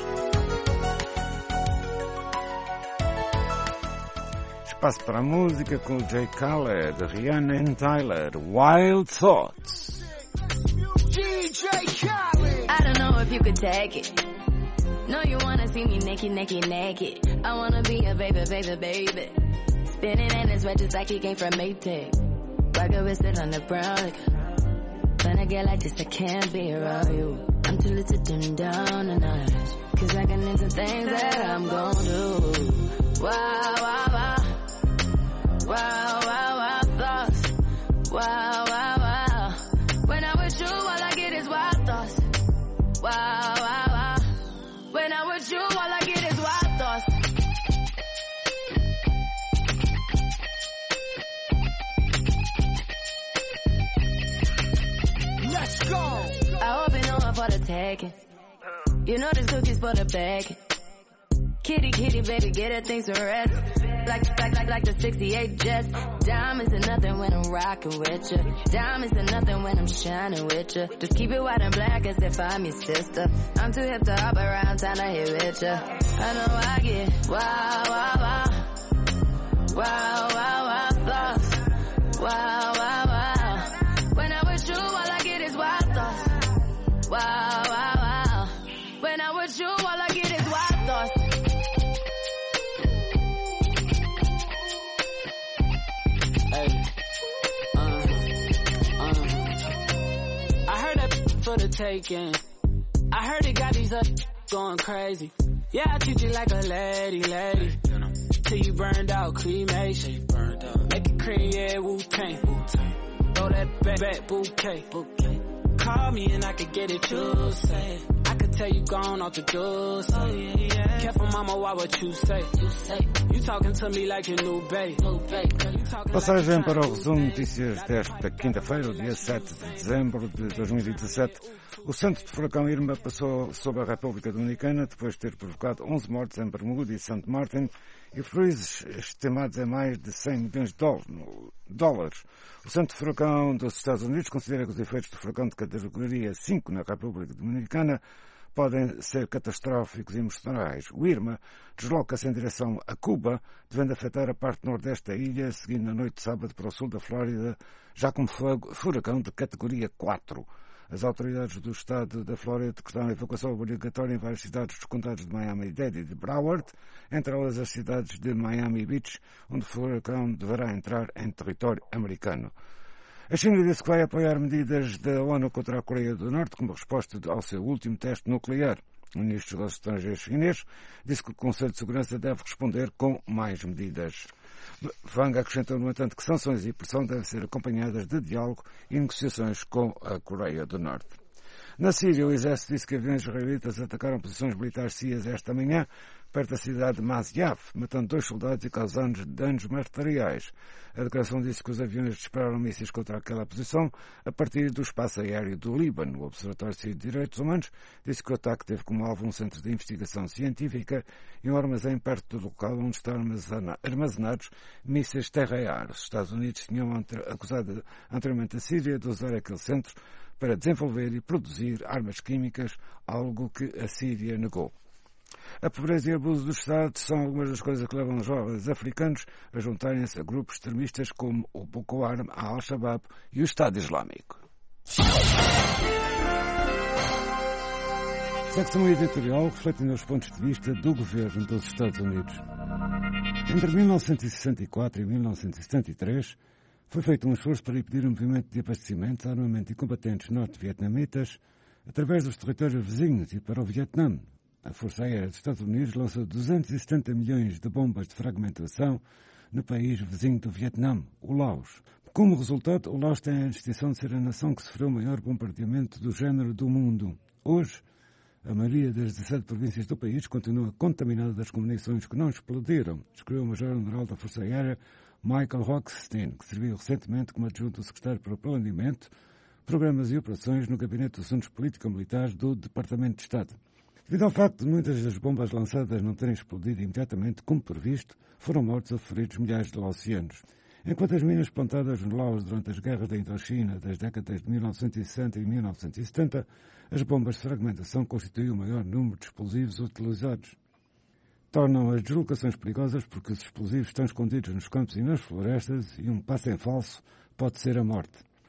Espaço para a música com o Jay Khaled, Rihanna and Tyler, Wild Thoughts. I don't know if you could take it. No, you wanna see me naked, naked, naked. I wanna be a baby, baby, baby. Spinning in his red just like he came from Maytag. Rocket with it on the brown. Like, when I get like this, I can't be around you. I'm too little to dim down a notch. Cause I can into things that I'm gon' do. Wow, wow, wow. Wow, wow, wow, thoughts. Wow, wow, wow. When I'm with you, all I get is wild thoughts. Wow, wow, wow. When I'm with you, all I get is wild thoughts. Let's go. I hope you know I'm for the taking. You know this cookie's for the bag. Kitty, kitty, baby, get her things to rest. Like the 68 Jets. Diamonds are nothing when I'm rocking with ya. Diamonds are nothing when I'm shining with ya. Just keep it white and black as if I'm your sister. I'm too hip to hop around, time to hit with ya. I know I get wow, wow, wow. Wow, wow, wow, thoughts. Wow, wow, wow. When I'm with you, all I get is wild thoughts. Wow, wow, wow. When I'm with you, all I get is wild thoughts. I heard that for the taking. I heard it got these up going crazy. Yeah, I treat you like a lady, lady. Till you burned out, cremation. Make it cream, yeah, Wu-Tang. Throw that back bouquet. Call me and I could get it, you say. I could tell you gone off the door. Careful, mama, why what you say? You talking to me like your new babe. Passagem para o resumo de notícias desta quinta-feira, o dia 7 de dezembro de 2017. O centro de furacão Irma passou sobre a República Dominicana depois de ter provocado 11 mortes em Bermuda e St. Martin e prejuízos estimados em mais de 100 milhões de dólares. O centro de furacão dos Estados Unidos considera que os efeitos do furacão de categoria 5 na República Dominicana podem ser catastróficos e mortais. O Irma desloca-se em direção a Cuba, devendo afetar a parte nordeste da ilha, seguindo na noite de sábado para o sul da Flórida, já como furacão de categoria 4. As autoridades do estado da Flórida decretaram a evacuação obrigatória em várias cidades dos condados de Miami-Dade e de Broward, entre elas as cidades de Miami Beach, onde o furacão deverá entrar em território americano. A China disse que vai apoiar medidas da ONU contra a Coreia do Norte como resposta ao seu último teste nuclear. O ministro dos Negócios Estrangeiros chinês disse que o Conselho de Segurança deve responder com mais medidas. Wang acrescentou, no entanto, que sanções e pressão devem ser acompanhadas de diálogo e negociações com a Coreia do Norte. Na Síria, o exército disse que aviões israelitas atacaram posições militares sírias esta manhã, perto da cidade de Masyaf, matando 2 soldados e causando danos materiais. A declaração disse que os aviões dispararam mísseis contra aquela posição a partir do espaço aéreo do Líbano. O Observatório Sírio de Direitos Humanos disse que o ataque teve como alvo um centro de investigação científica e um armazém perto do local onde estão armazenados mísseis terra-ar. Os Estados Unidos tinham acusado anteriormente a Síria de usar aquele centro para desenvolver e produzir armas químicas, algo que a Síria negou. A pobreza e o abuso do Estado são algumas das coisas que levam os jovens africanos a juntarem-se a grupos extremistas como o Boko Haram, a Al-Shabaab e o Estado Islâmico. Secção editorial refletindo os pontos de vista do governo dos Estados Unidos. Entre 1964 e 1973, foi feito um esforço para impedir o movimento de abastecimento, armamento e combatentes norte-vietnamitas através dos territórios vizinhos e para o Vietnã. A Força Aérea dos Estados Unidos lançou 270 milhões de bombas de fragmentação no país vizinho do Vietnã, o Laos. Como resultado, o Laos tem a distinção de ser a nação que sofreu o maior bombardeamento do género do mundo. Hoje, a maioria das 17 províncias do país continua contaminada das munições que não explodiram, escreveu o Major-General da Força Aérea Michael Hochstein, que serviu recentemente como adjunto do secretário para o Planeamento, Programas e Operações no Gabinete de Assuntos Político-Militares do Departamento de Estado. Devido ao facto de muitas das bombas lançadas não terem explodido imediatamente como previsto, foram mortos ou feridos milhares de laosianos. Enquanto as minas plantadas no Laos durante as guerras da Indochina das décadas de 1960 e 1970, as bombas de fragmentação constituem o maior número de explosivos utilizados. Tornam as deslocações perigosas porque os explosivos estão escondidos nos campos e nas florestas e um passo em falso pode ser a morte.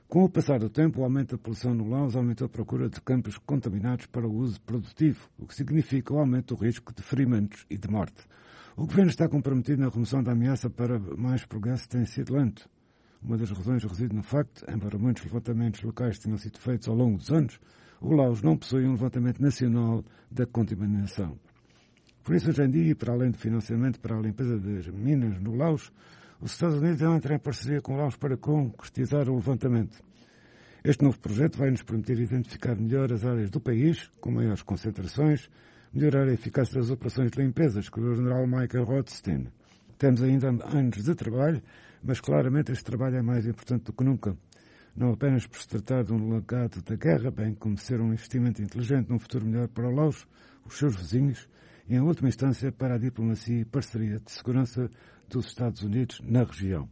Com o passar do tempo, o aumento da poluição no Laos aumentou a procura de campos contaminados para o uso produtivo, o que significa o aumento do risco de ferimentos e de morte. O governo está comprometido na remoção da ameaça para mais progresso tem sido lento. Uma das razões reside no facto, embora muitos levantamentos locais tenham sido feitos ao longo dos anos, o Laos não possui um levantamento nacional da contaminação. Por isso, hoje em dia, para além do financiamento para a limpeza das minas no Laos, os Estados Unidos vão entrar em parceria com o Laos para concretizar o levantamento. Este novo projeto vai nos permitir identificar melhor as áreas do país, com maiores concentrações, melhorar a eficácia das operações de limpeza, escreveu o general Michael Rothstein. Temos ainda anos de trabalho, mas claramente este trabalho é mais importante do que nunca. Não apenas por se tratar de um legado da guerra, bem como ser um investimento inteligente num futuro melhor para o Laos, os seus vizinhos, e, em última instância, para a diplomacia e parceria de segurança dos Estados Unidos na região.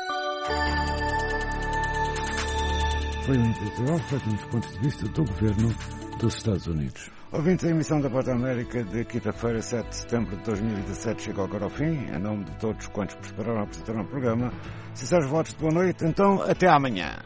Foi um editorial feito nos pontos de vista do governo dos Estados Unidos. Ouvintes, a emissão da Voz da América de quinta-feira, 7 de setembro de 2017, chegou agora ao fim. Em nome de todos quantos prepararam a apresentaram o programa, sinceros votos de boa noite. Então, até amanhã.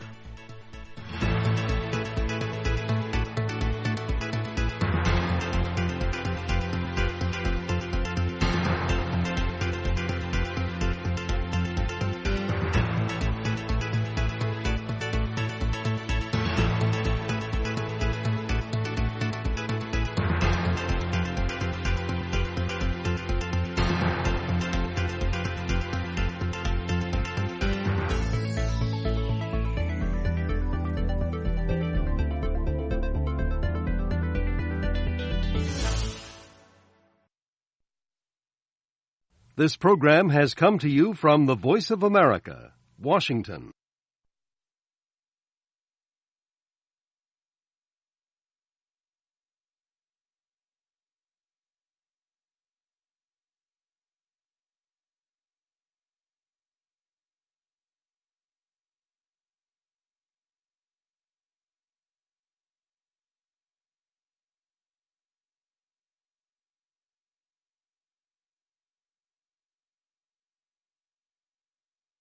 This program has come to you from the Voice of America, Washington.